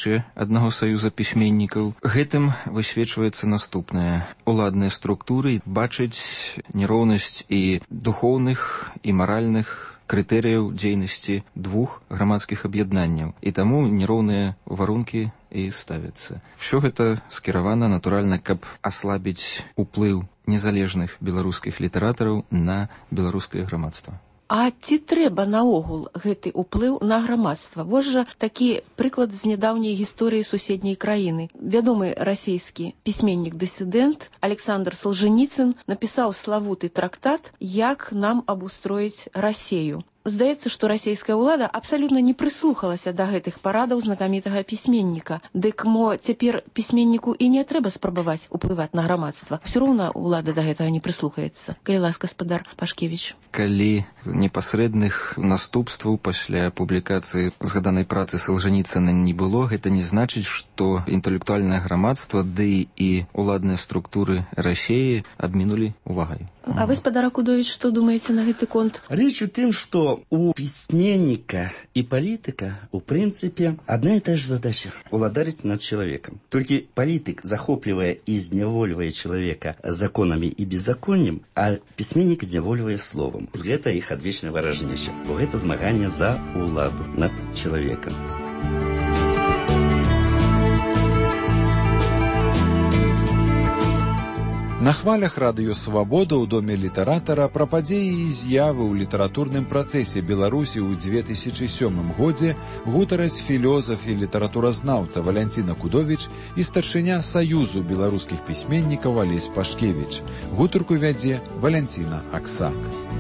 яшчэ аднаго саюза пісьменнікаў. Гэтым высвечваецца наступнае. Уладныя структуры бачаць нероўнасць і духоўных, і маральных крытэрыяў дзейнасці двух грамадскіх аб'яднанняў. І таму нероўныя варункі і ставяцца. Всё гэта скіравана, натуральна, каб аслабіць уплыў незалежных беларускіх літаратараў на беларускае грамадства. А ці трэба наогул гэты ўплыў на грамадства? Вось жа такі прыклад з нядаўняй гісторыі суседняй краіны. Вядомы расійскі пісьменнік-дысідэнт Александр Солженіцын напісаў славуты трактат «Як нам абустроіць Расею». Здаецца, што расійская ўлада абсалютна не прыслухалася да гэтых парадаў знакамітага пісьменніка. Дык мо цяпер пісьменніку і не трэба спрабаваць уплываць на грамадства. Усё роўна ўлада да гэтага не прыслухаецца. Калі ласка, спадар Пашкевіч. Калі непасрэдных наступстваў пасля публікацыі згаданай працы Солженіцына не было, гэта не значыць, што інтэлектуальнае грамадства, ды і уладныя структуры Расеі абмінулі увагай. А вы, спадар Акудович, што думаеце на гэты конт? Речь у тым, что у письменника и политика, в принципе, одна и та же задача – уладарить над человеком. Только политик, захопливая и изневоливая человека законами и беззаконием, а письменник изневоливая словом. Это их одвечное выражение. Это змагание за уладу над человеком. На хвалях радыё «Свабода» ў доме літаратара пра падзеі і з'явы ў літаратурным працэсе Беларусі ў две тысячы сёмым годзе гутараць філёзаф і літаратуразнаўца Валянціна Кудовіч і старшыня Саюзу беларускіх пісьменнікаў Алесь Пашкевіч. Гутарку вядзе Валянціна Аксак.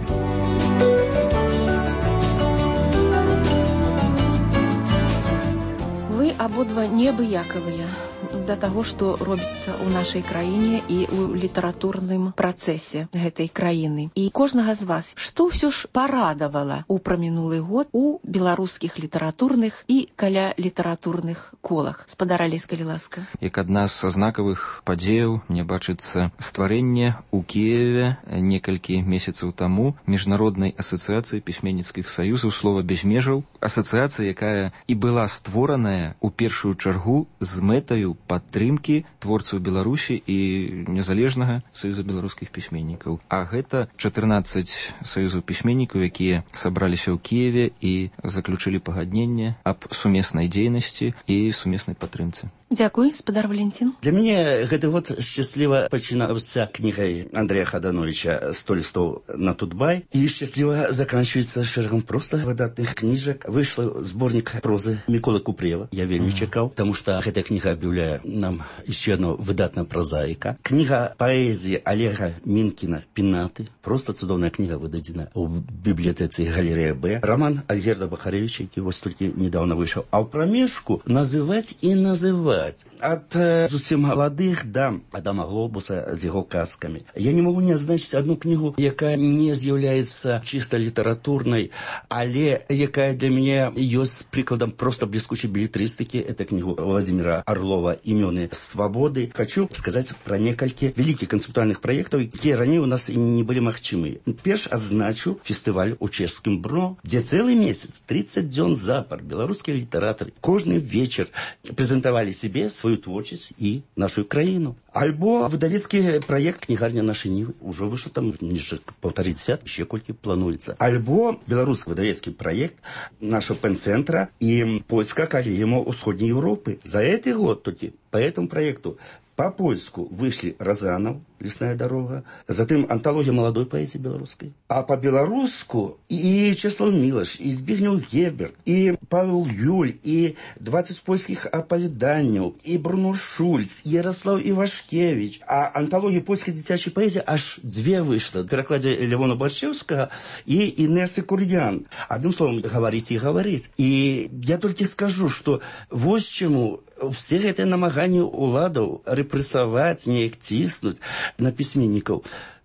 Вы абодва неабыякавыя да таго, што робіцца ў нашай краіне і ў літаратурным працэсе гэтай краіны. І кожнага з вас, што ўсё ж парадавала ў прамінулы год у беларускіх літаратурных і каля літаратурных колах? Спадар Алесь, калі ласка. Як адна з знакавых падзеяў мне бачыцца стварэнне ў Кіеве некалькі месяцаў таму міжнароднай асацыяцыі пісьменніцкіх саюзаў «Слова без межаў». Асацыяцыя, якая і была створаная у першую чаргу з мэтаю падтрымкі творцаў Беларусі і незалежнага саюза беларускіх пісьменнікаў. А гэта чатырнаццаць саюзаў пісьменнікаў, якія сабраліся ў Кіеве і заключылі пагадненне аб сумеснай дзейнасці і сумеснай падтрымцы. Дякую, спадар Валентин. Для мяне гэты год шчасліва пачынаўся кнігай Андрэя Хадановича «сто листов на Тутбай» і шчасліва заканчивается шэрагам проста выдатных кніжак. Вышла сборник прозы Міколы Купріева. Я вельмі чакаў, таму што гэтая кніга аб'яўляе нам яшчэ адно выдатная прозаіка. Кніга паэзіі Олега Мінкіна «Пенаты». Просто цудоўная кніга выдадзена ў бібліятэцы галерэя Б. Роман Альгерда Бахаревича, які вось толькі недавно выйшаў. А ў прамежку называць і называць. От э, зусім маладых да Адама Глобуса з яго казкамі. Я не могу не адзначыць одну кнігу, якая не з'яўляецца чыста літаратурнай, але якая для мяне ёсць прыкладам просто бліскучай белетрыстыкі. Это кнігу Владимира Орлова «Імёны свабоды». Хочу сказаць пра некалькі вялікіх канцэптуальных праектаў, якія раней у нас і не былі магчымыя. Перш адзначу фестываль у чэшскім Бро, дзе цэлы месяц, тридцать дзён запар, беларускія літаратары кожны вечар прэзентавалі себе свою творчасць і нашу краіну. Альбо выдавецкі праект «Кнігарня нашай Нівы». Ужо выйшаў там ніжэй паўтары дзесят, яшчэ колькі плануецца. Альбо беларускі выдавецкі праект нашего пен-центра і польска каліема ўсходняй Европы. За этот год толькі по этому проекту по-польску вышли Розанов «Лесная дорога», затем антология молодой поэзии белорусской. А по-белоруску и Чеслав Милош, и Збігнеў Герберт, и Павел Юль, и двадцать польских оповеданий, и Бруно Шульц, и Ярослав Ивашкевич. А антология польской дзіцячай поэзии аж две вышло. В перекладе Левона Борщевского и Инессы Курьян. Одним словом, говорить и говорить. И я только скажу, что вот чему все это намаганні уладаў рэпрэсаваць, неяк ціснуць на пісьменнікаў.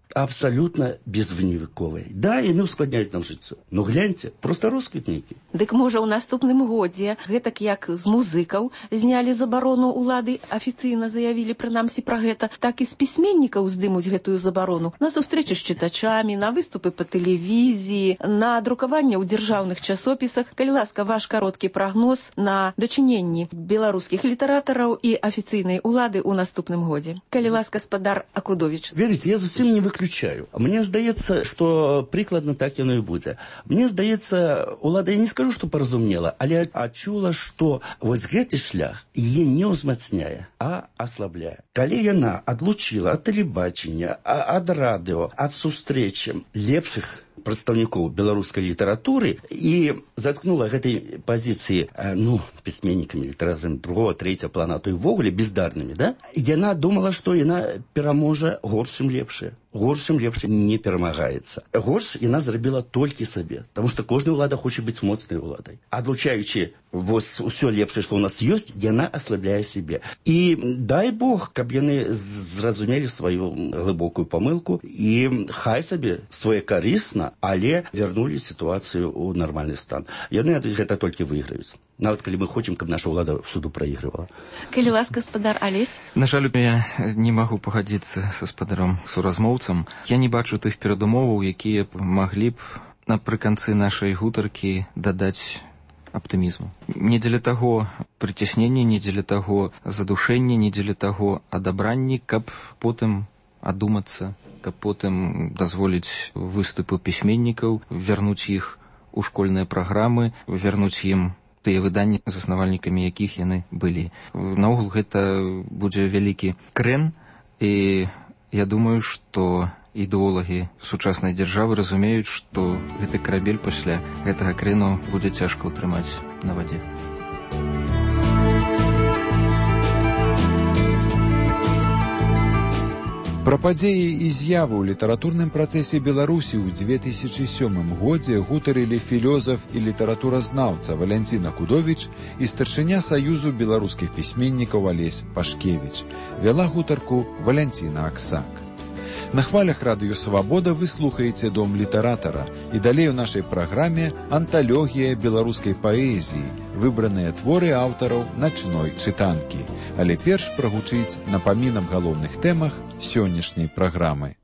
абсолютно безвынівыковыя. Да, яны ускладняюць нам жыццё. Но гляньце, просто росквіт нейкі. Дык можа ў наступным годзе, гэтак як з музыкаў знялі забарону ўлады, афіцыйна заявілі прынамсі пра гэта, так і з пісьменнікаў здымуць гэтую забарону на сустрэчы з чытачамі, на выступы па тэлевізіі, на друкаванне ў дзяржаўных часопісах. Калі ласка, ваш кароткі прагноз на дачыненні беларускіх літаратараў і афіцыйнай улады ў наступным годзе. Калі ласка, спадар Акудовіч. Верыце, я зусім не выключаю. Мне здаецца, што прыкладна так яно і будзе. Мне здаецца, улада, я не скажу, што паразумела, але адчула, што вось гэты шлях яе не ўзмацняе, а аслабляе. Калі яна адлучыла ад тэлебачання, ад радыё, ад сустрэчы лепшых прадстаўнікоў беларускай літаратуры і заткнула гэтай пазіцыі, ну, пісьменнікамі, літаратарамі другого, трэцяга плана, а то і ввогуле бездарнымі, да? Яна думала, што яна пераможа горшым лепшае. Горшым лепшае не перамагаецца. Горш яна зрабіла толькі сабе, таму што кожная ўлада хоча быць моцнай уладай. Адлучаючы вось усё лепшае, што ў нас ёсць, яна аслабляе сябе. І дай Бог, каб яны зразумелі сваю глыбокую памылку і хай сабе своекарысна, але вярнулі сітуацыю ў нармальны стан. Яны гэта толькі выйграюць. Нават калі мы хочам, каб наша ўлада всюду праігрывала. Калі ласка, спадар Алесь. На жаль, я не магу пагадзіцца са спадаром суразмоўцам. Я не бачу тых перадумоваў, якія маглі б напрыканцы нашай гутаркі дадаць аптымізму. Не дзеля таго прыцяснення, не дзеля таго задушэння, не дзеля таго адабранні, каб потым адумацца, каб потым дазволіць выступы пісьменнікаў, вярнуць іх у школьныя праграмы, вярнуць ім тыя выданні, заснавальнікамі якіх яны былі. Наогул гэта будзе вялікі крэн, і я думаю, што ідэолагі сучаснай дзяржавы разумеюць, што гэты карабель пасля гэтага крэну будзе цяжка ўтрымаць на вадзе. Пра падзеі і з'явы ў літаратурным працэсе Беларусі ў дзве тысячы сёмым годзе гутарылі філёзаф і літаратуразнаўца Валянціна Кудовіч і старшыня Саюзу беларускіх пісьменнікаў Алесь Пашкевіч. Вяла гутарку Валянціна Аксак. На хвалях радыё «Свабода» вы слухаеце «Дом літаратара», і далей у нашай праграме анталогія беларускай паэзіі, выбраныя творы аўтараў начной чытанкі. Але перш прагучыць напамін аб галоўных тэмах сённяшняй праграмы.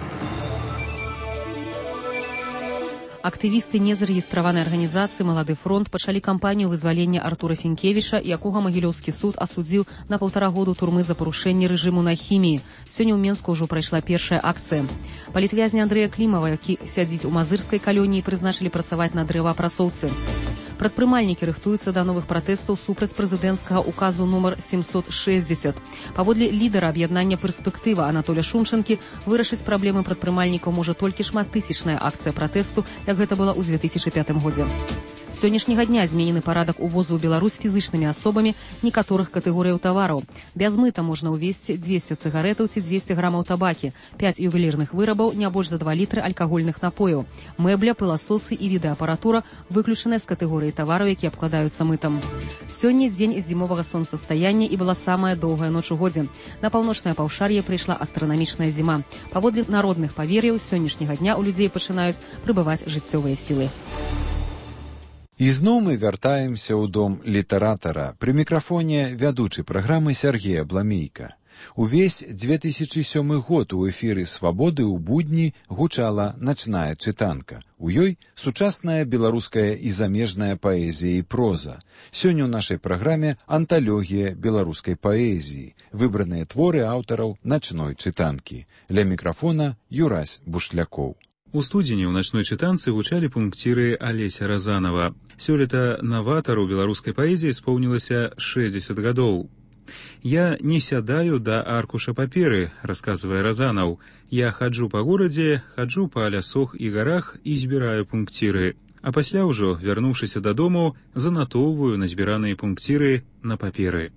Актывісты незарэгістраванай арганізацыі «Малады фронт» пачалі кампанію вызвалення Артура Фінкевіча, якога Магілёўскі суд асудзіў на паўтара году турмы за парушэнне рэжыму на хіміі. Сёння ў Менску ўжо прайшла першая акцыя. Палітвязня Андрэя Клімава, які сядзіць у мазырскай калоніі, прызначылі працаваць на дрэваапрацоўцы. Прадпрымальнікі рыхтуюцца да новых пратэстаў супраць прэзідэнцкага указу нумар семьсот шестьдесят. Паводле лідара аб'яднання «Перспектыва» Анатоля Шумчанкі, вырашыць праблемы прадпрымальнікаў можа толькі шматтысячная акцыя пратэсту, як гэта была ў дзве тысячы пятым годзе. З сённяшняга дня зменены парадак увозу ў Беларусь фізычнымі асобамі некаторых катэгорыяў тавараў. Без мыта можна ўвезці дзвесце цыгарэтаў ці дзвесце грамаў табакі, пяць ювелірных вырабаў, не больш за два літры алькагольных напояў. Мэбля, пыласосы і відэаапаратура выключаныя з катэгорыі тавараў, якія абкладаюцца мытам. Сёння дзень зімовага сонцастаяння і была самая доўгая ноч у годзе. На паўночнае паўшар'е прыйшла астранамічная зіма. Паводле народных павер'яў, з сённяшняга дня ў людзей пачынаюць прыбываць жыццёвыя сілы. І зноў мы вяртаемся ў дом літаратара. Пры мікрафоне вядучы праграмы Сергей Абламейка. Увесь дзве тысячы сёмы год у эфіры «Свабоды» ў будні гучала начная чытанка. У ёй сучасная беларуская і замежная паэзія і проза. Сёння ў нашай праграме анталогія беларускай паэзіі, выбраныя творы аўтараў начной чытанкі. Ля мікрафона Юрась Бушлякоў. У студзені ў начной чытанцы гучалі пункціры Алеся Разанова. Сёлета наватару беларускай паэзіі споўнілася шэсцьдзесят гадоў. «Я не сядаю да аркуша паперы», расказвае Разанаў. «Я хаджу па горадзе, хаджу па лясох і гарах і збіраю пункціры. А пасля ўжо, вярнуўшыся дадому, занатоўваю назбіраныя пункціры на паперы».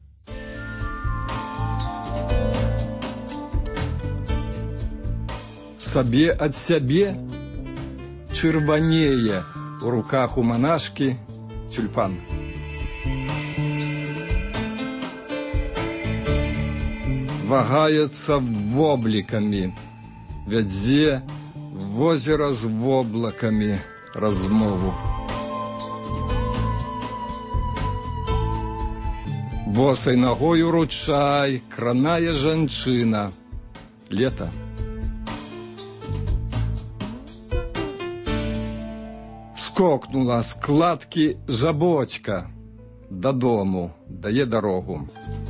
Сабе ад сябе чырванее у руках у манашкі тюльпан. Вагаецца воблікамі вядзе возера з воблакамі размову. Босай ногою ручай кранае жанчына. Лето. Скокнула з кладкі жабочка. Додому дає дорогу.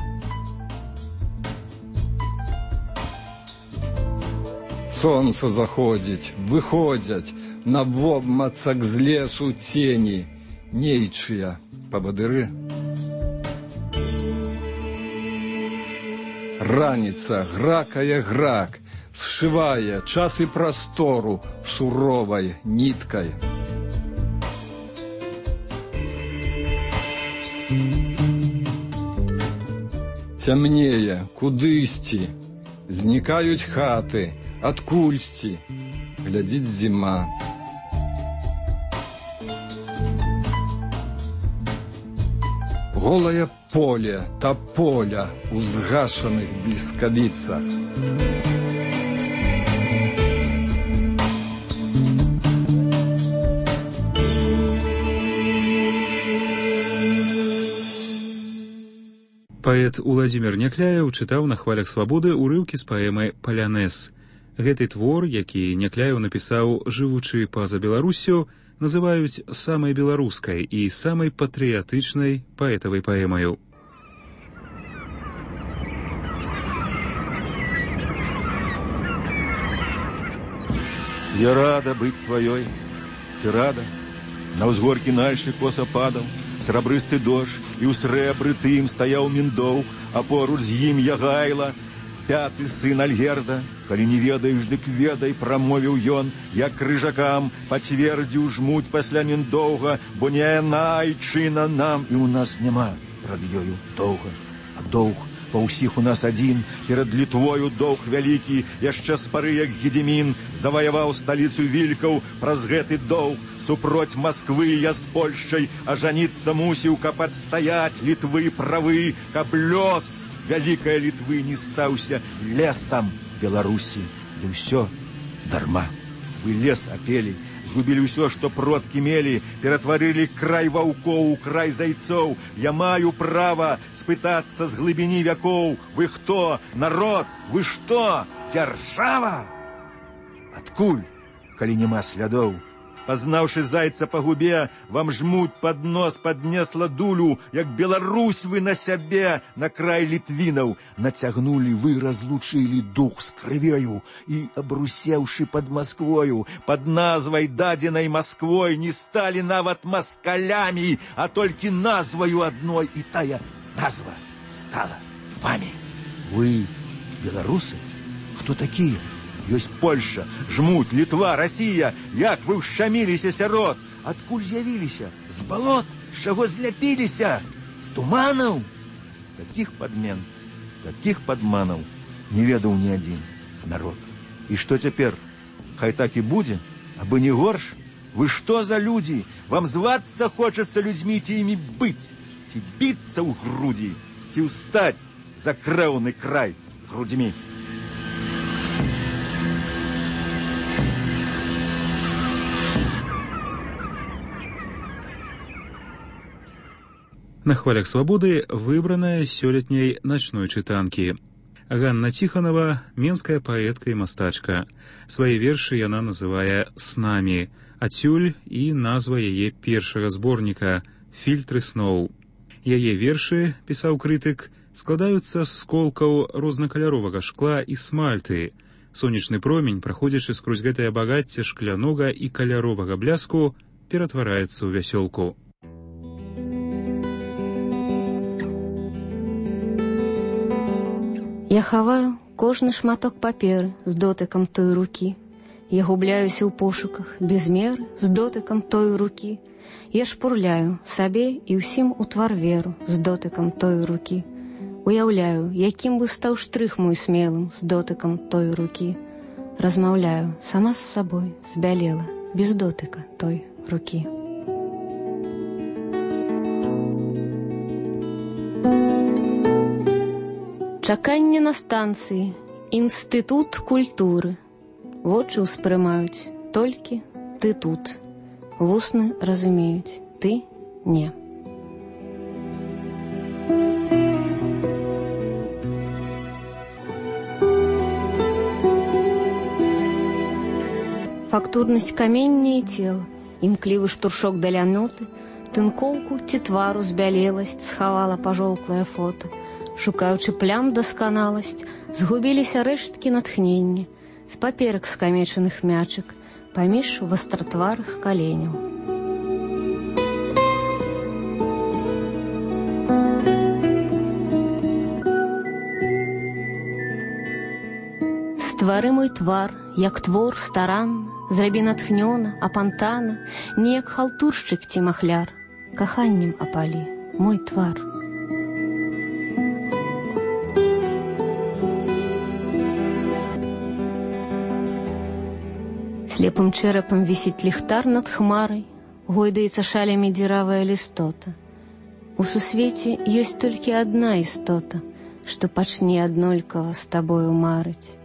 Сонце заходить, выходять на вобмацак з лесу тені, нейчыя пабадыры. Раніца гракае грак, сшывае час і прастору суровай ніткай. Цямнее, кудысьці, знікаюць хаты, адкульсьці, глядзіць зіма. Голае поле, тополя у згашаных бліскавіцах. Паэт Уладзімір Някляеў чытаў на хвалях свабоды ўрыўкі з паэмы «Палянез». Гэты твор, які Някляеў напісаў, жывучы па-за Беларуссю, называюць самай беларускай і самай патрыятычнай паэтавай паэмаю. Я рада быть твоей, ты рада? На ўзгоркі нальшы коса падаў, срабрысты дождж, і ў срэбры тым стаяў міндоў, а поруч з ім Ягайла, пяты сын Альгерда. Калі не ведаеш, дык ведай, прамовіў ён, як крыжакам пацвердзіў жмуть пасля міндоўга, бо не яна айчына нам, і ў нас няма прад ёю доўга. А доўг па ўсіх у нас адзін, перад Літвою доўг вялікі, яшчэ з пары, як Гедзімін заваяваў сталіцу вількаў, праз гэты доўг супроць Масквы я з Польшчай ажаніцца мусіў, каб адстаяць Літвы правы, каб лёс вялікая Літвы не стаўся лесам Беларусі. Ды ўсё дарма. Вы лес апелі, згубілі ўсё, што продкі мелі, ператварылі край ваўкоў у край зайцоў. Я маю права спытацца з глыбіні вякоў: вы хто? Народ? Вы што? Дзяржава? Адкуль, калі няма слядоў? Пазнаўшы зайца па губе, вам жмуть пад нос паднесла дулю, як Беларусь вы на сябе, на край літвінаў нацягнулі, вы разлучылі дух з крывёю і, абрусеўшы пад Масквою, пад назвай дадзенай Масквой, не сталі нават маскалямі, а толькі назваю адной, і тая назва стала вамі. Вы беларусы? Хто такія? Ёсць Польша, жмуть, Літва, Расія. Як вы ўшчаміліся сярод? Адкуль з'явіліся? З балот? З чаго зляпіліся? З туманаў? Такіх падмен, такіх падманаў не ведаў ні адзін народ. І што цяпер? Хай так і будзе, абы не горш? Вы што за людзі? Вам звацца хочацца людзьмі, ці імі быць? Ці біцца ў грудзі? Ці ўстаць за крэўны край грудзьмі? На хвалях свабоды выбраная сёлетняй начной чытанкі. Ганна Ціханова – менская паэтка і мастачка. Свае вершы яна называе «Снамі», адсюль і назва яе першага зборніка «Фільтры сноў». Яе вершы, пісаў крытык, складаюцца з сколкаў рознакаляровага шкла і смальты. Сонечны промень, праходзячы скрозь гэтае багацце шклянога і каляровага бляску, ператвараецца ў вясёлку. Я хаваю кожны шматок паперы з дотыкам той рукі. Я губляюся ў пошуках без меры з дотыкам той рукі. Я шпурляю сабе і ўсім у твар веру з дотыкам той рукі. Уяўляю, якім бы стаў штрых мой смелым з дотыкам той рукі. Размаўляю сама з сабой, збялела, без дотыка той рукі. Чаканне на станцыі, інстытут культуры. Вочы ўспрымаюць толькі ты тут. Вусны разумеюць, ты не. Фактурнасць камення і цела, імклівы штуршок да ляноты, тынкоўку ці твару збялеласць схавала пажоўклае фота. Шукаючы плям дасканаласць, згубіліся рэшткі натхнення, з паперак скамечаных мячык, паміж вастратварых каленяў. Ствары мой твар, як твор старанна, зрабі натхнёна, апантана, не як халтуршчык ці махляр, каханнем апалі мой твар. Слепым чэрапам вісіць ліхтар над хмарай, гойдаецца шалямі дзіравая лістота. У сусвеце ёсць толькі адна істота, што пачне аднолькава з табою марыць.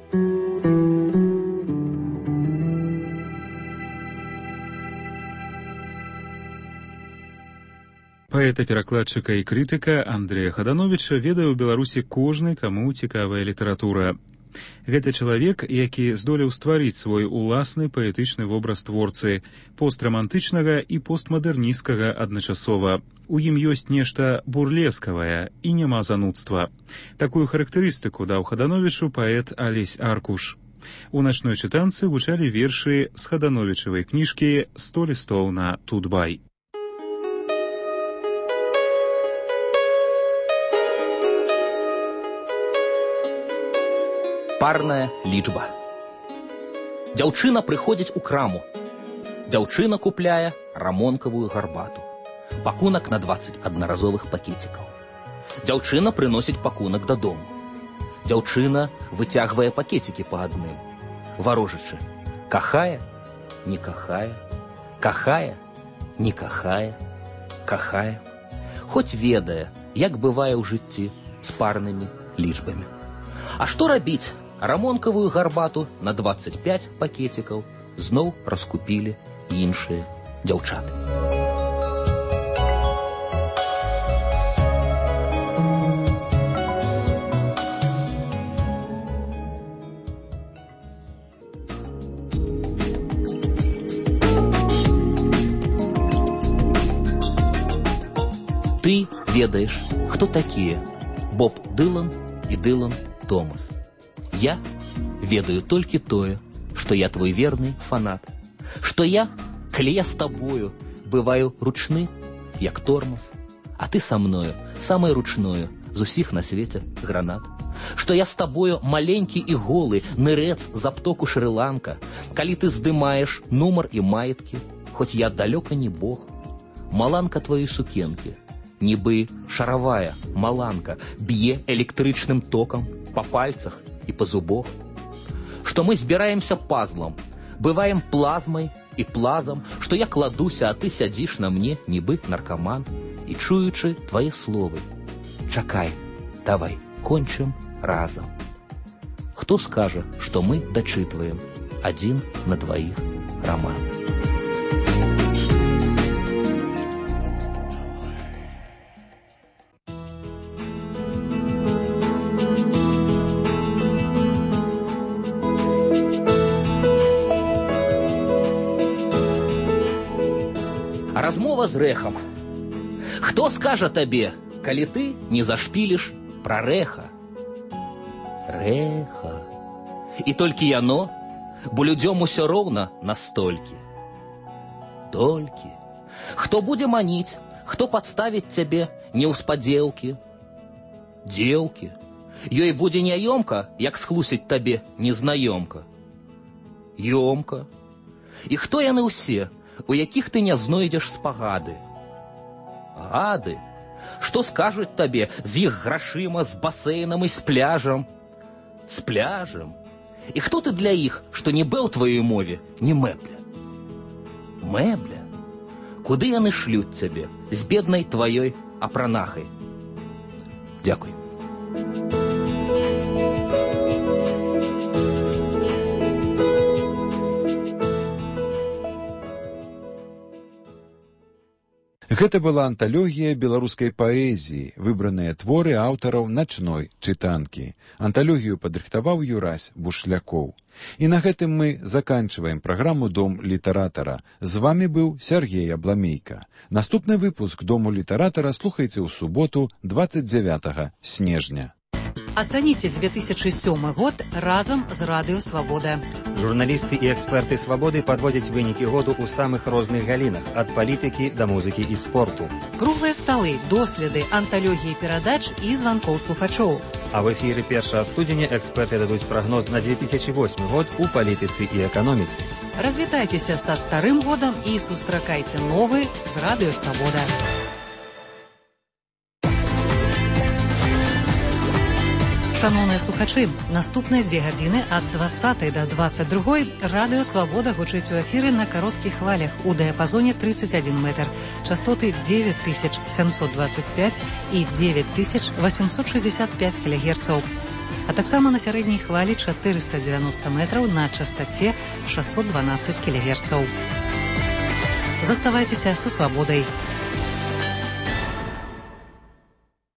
Паэта-перакладчыка і крытыка Андрэя Хадановіча ведае ў Беларусі кожны, каму цікавая літаратура. Гэта чалавек, які здолеў стварыць свой уласны паэтычны вобраз творцы, пострамантычнага і постмадэрністкага адначасова. У ім ёсць нешта бурлескавае і няма занудства. Такую характарыстыку даў Хадановічу паэт Алесь Аркуш. У начной чытанцы гучалі вершы з Хадановічавай кніжкі «сто лістоў на Тутбай». Парная лічба. Дзяўчына прыходзіць у краму. Дзяўчына купляе рамонкавую гарбату. Пакунак на дваццаць аднаразовых пакетикаў. Дзяўчына прыносіць пакунак дадому. Дзяўчына выцягвае пакетики па адным. Варожачы. Кахае? Не кахае. Кахае? Не кахае. Кахае. Хоць ведае, як бывае ў жыцці з парнымі лічбамі. А што рабіць? Рамонкавую гарбату на дваццаць пяць пакетикаў зноў раскупілі іншыя дзяўчаты. Ты ведаеш, хто такія Боб Дылан і Дылан Томас. Я ведаю толькі тое, што я твой верны фанат, што я, калі я з табою, бываю ручны, як тормоз, а ты са мною, самай ручною з усіх на свеце гранат, што я з табою маленькі і голы, нырэц з аптоку Шры-Ланка, калі ты здымаеш нумар і маеткі, хоць я далёка не бог, маланка твоей сукенкі, нібы шаравая маланка, б'е электрычным токам па пальцах і па зубах, што мы збіраемся пазлам, бываем плазмай і плазам, што я кладуся, а ты сядзіш на мне, нібы наркаман, і чуючы твае словы. Чакай, давай, кончым разам. Хто скажа, што мы дачытваем адзін на дваіх роман? Размова з рэхам. Хто скажа табе, калі ты не зашпіліш пра рэха? Рэха. І толькі яно, бо людзём усё роўна настолькі. Толькі. Хто будзе маніць, хто падставіць цябе неўспадзеўкі? Дзеўкі. Ёй будзе няёмка, як схлусіць табе незнаёмка. Ёмка. І хто яны ўсе, у якіх ты не знойдзеш спагады? Гады. Што скажуць табе з іх грашыма, з басейнам і з пляжам? З пляжам. І хто ты для іх, што не бе ў тваёй мове, не мэбля? Мэбля? Куды яны шлюць цябе з беднай тваёй апранахай? Дзякуй. Гэта была анталогія беларускай паэзіі, выбраныя творы аўтараў начной чытанкі. Анталогію падрыхтаваў Юрась Бушлякоў. І на гэтым мы заканчиваем праграму «Дом літаратара». З вами быў Сергей Абламейка. Наступны выпуск «Дому літаратара» слухайце ў суботу двадцать девятого снежня. Оцените две тысячи седьмой год разом з Радыё Свабода. Журналісты і эксперты «Свабоды» падводзяць вынікі году ў самых розных галінах, ад палітыкі да музыкі і спорту. Круглыя сталы, доследы, анталогіі перадач і званкоў слухачоў. А в эфіры першага студзеня эксперты дадуць прагноз на две тысячи восьмы год у палітыцы і эканоміцы. Развітайцеся са старым годам і сустракайце новы з Радыё Свабода. Шановныя слухачы, наступныя дзве гадзіны ад двадцатай да двадцать другой Радыё Свабода гучыць у эфіры на кароткіх хвалях у дыяпазоне тридцать один метр, частоты девять тысяч семьсот двадцать пять і девять тысяч восемьсот шестьдесят пять кілогерцаў, а таксама на сярэдняй хвалі четыреста девяносто метраў на частоце шестьсот двенадцать кілогерцаў. Заставайцеся са Свабодай.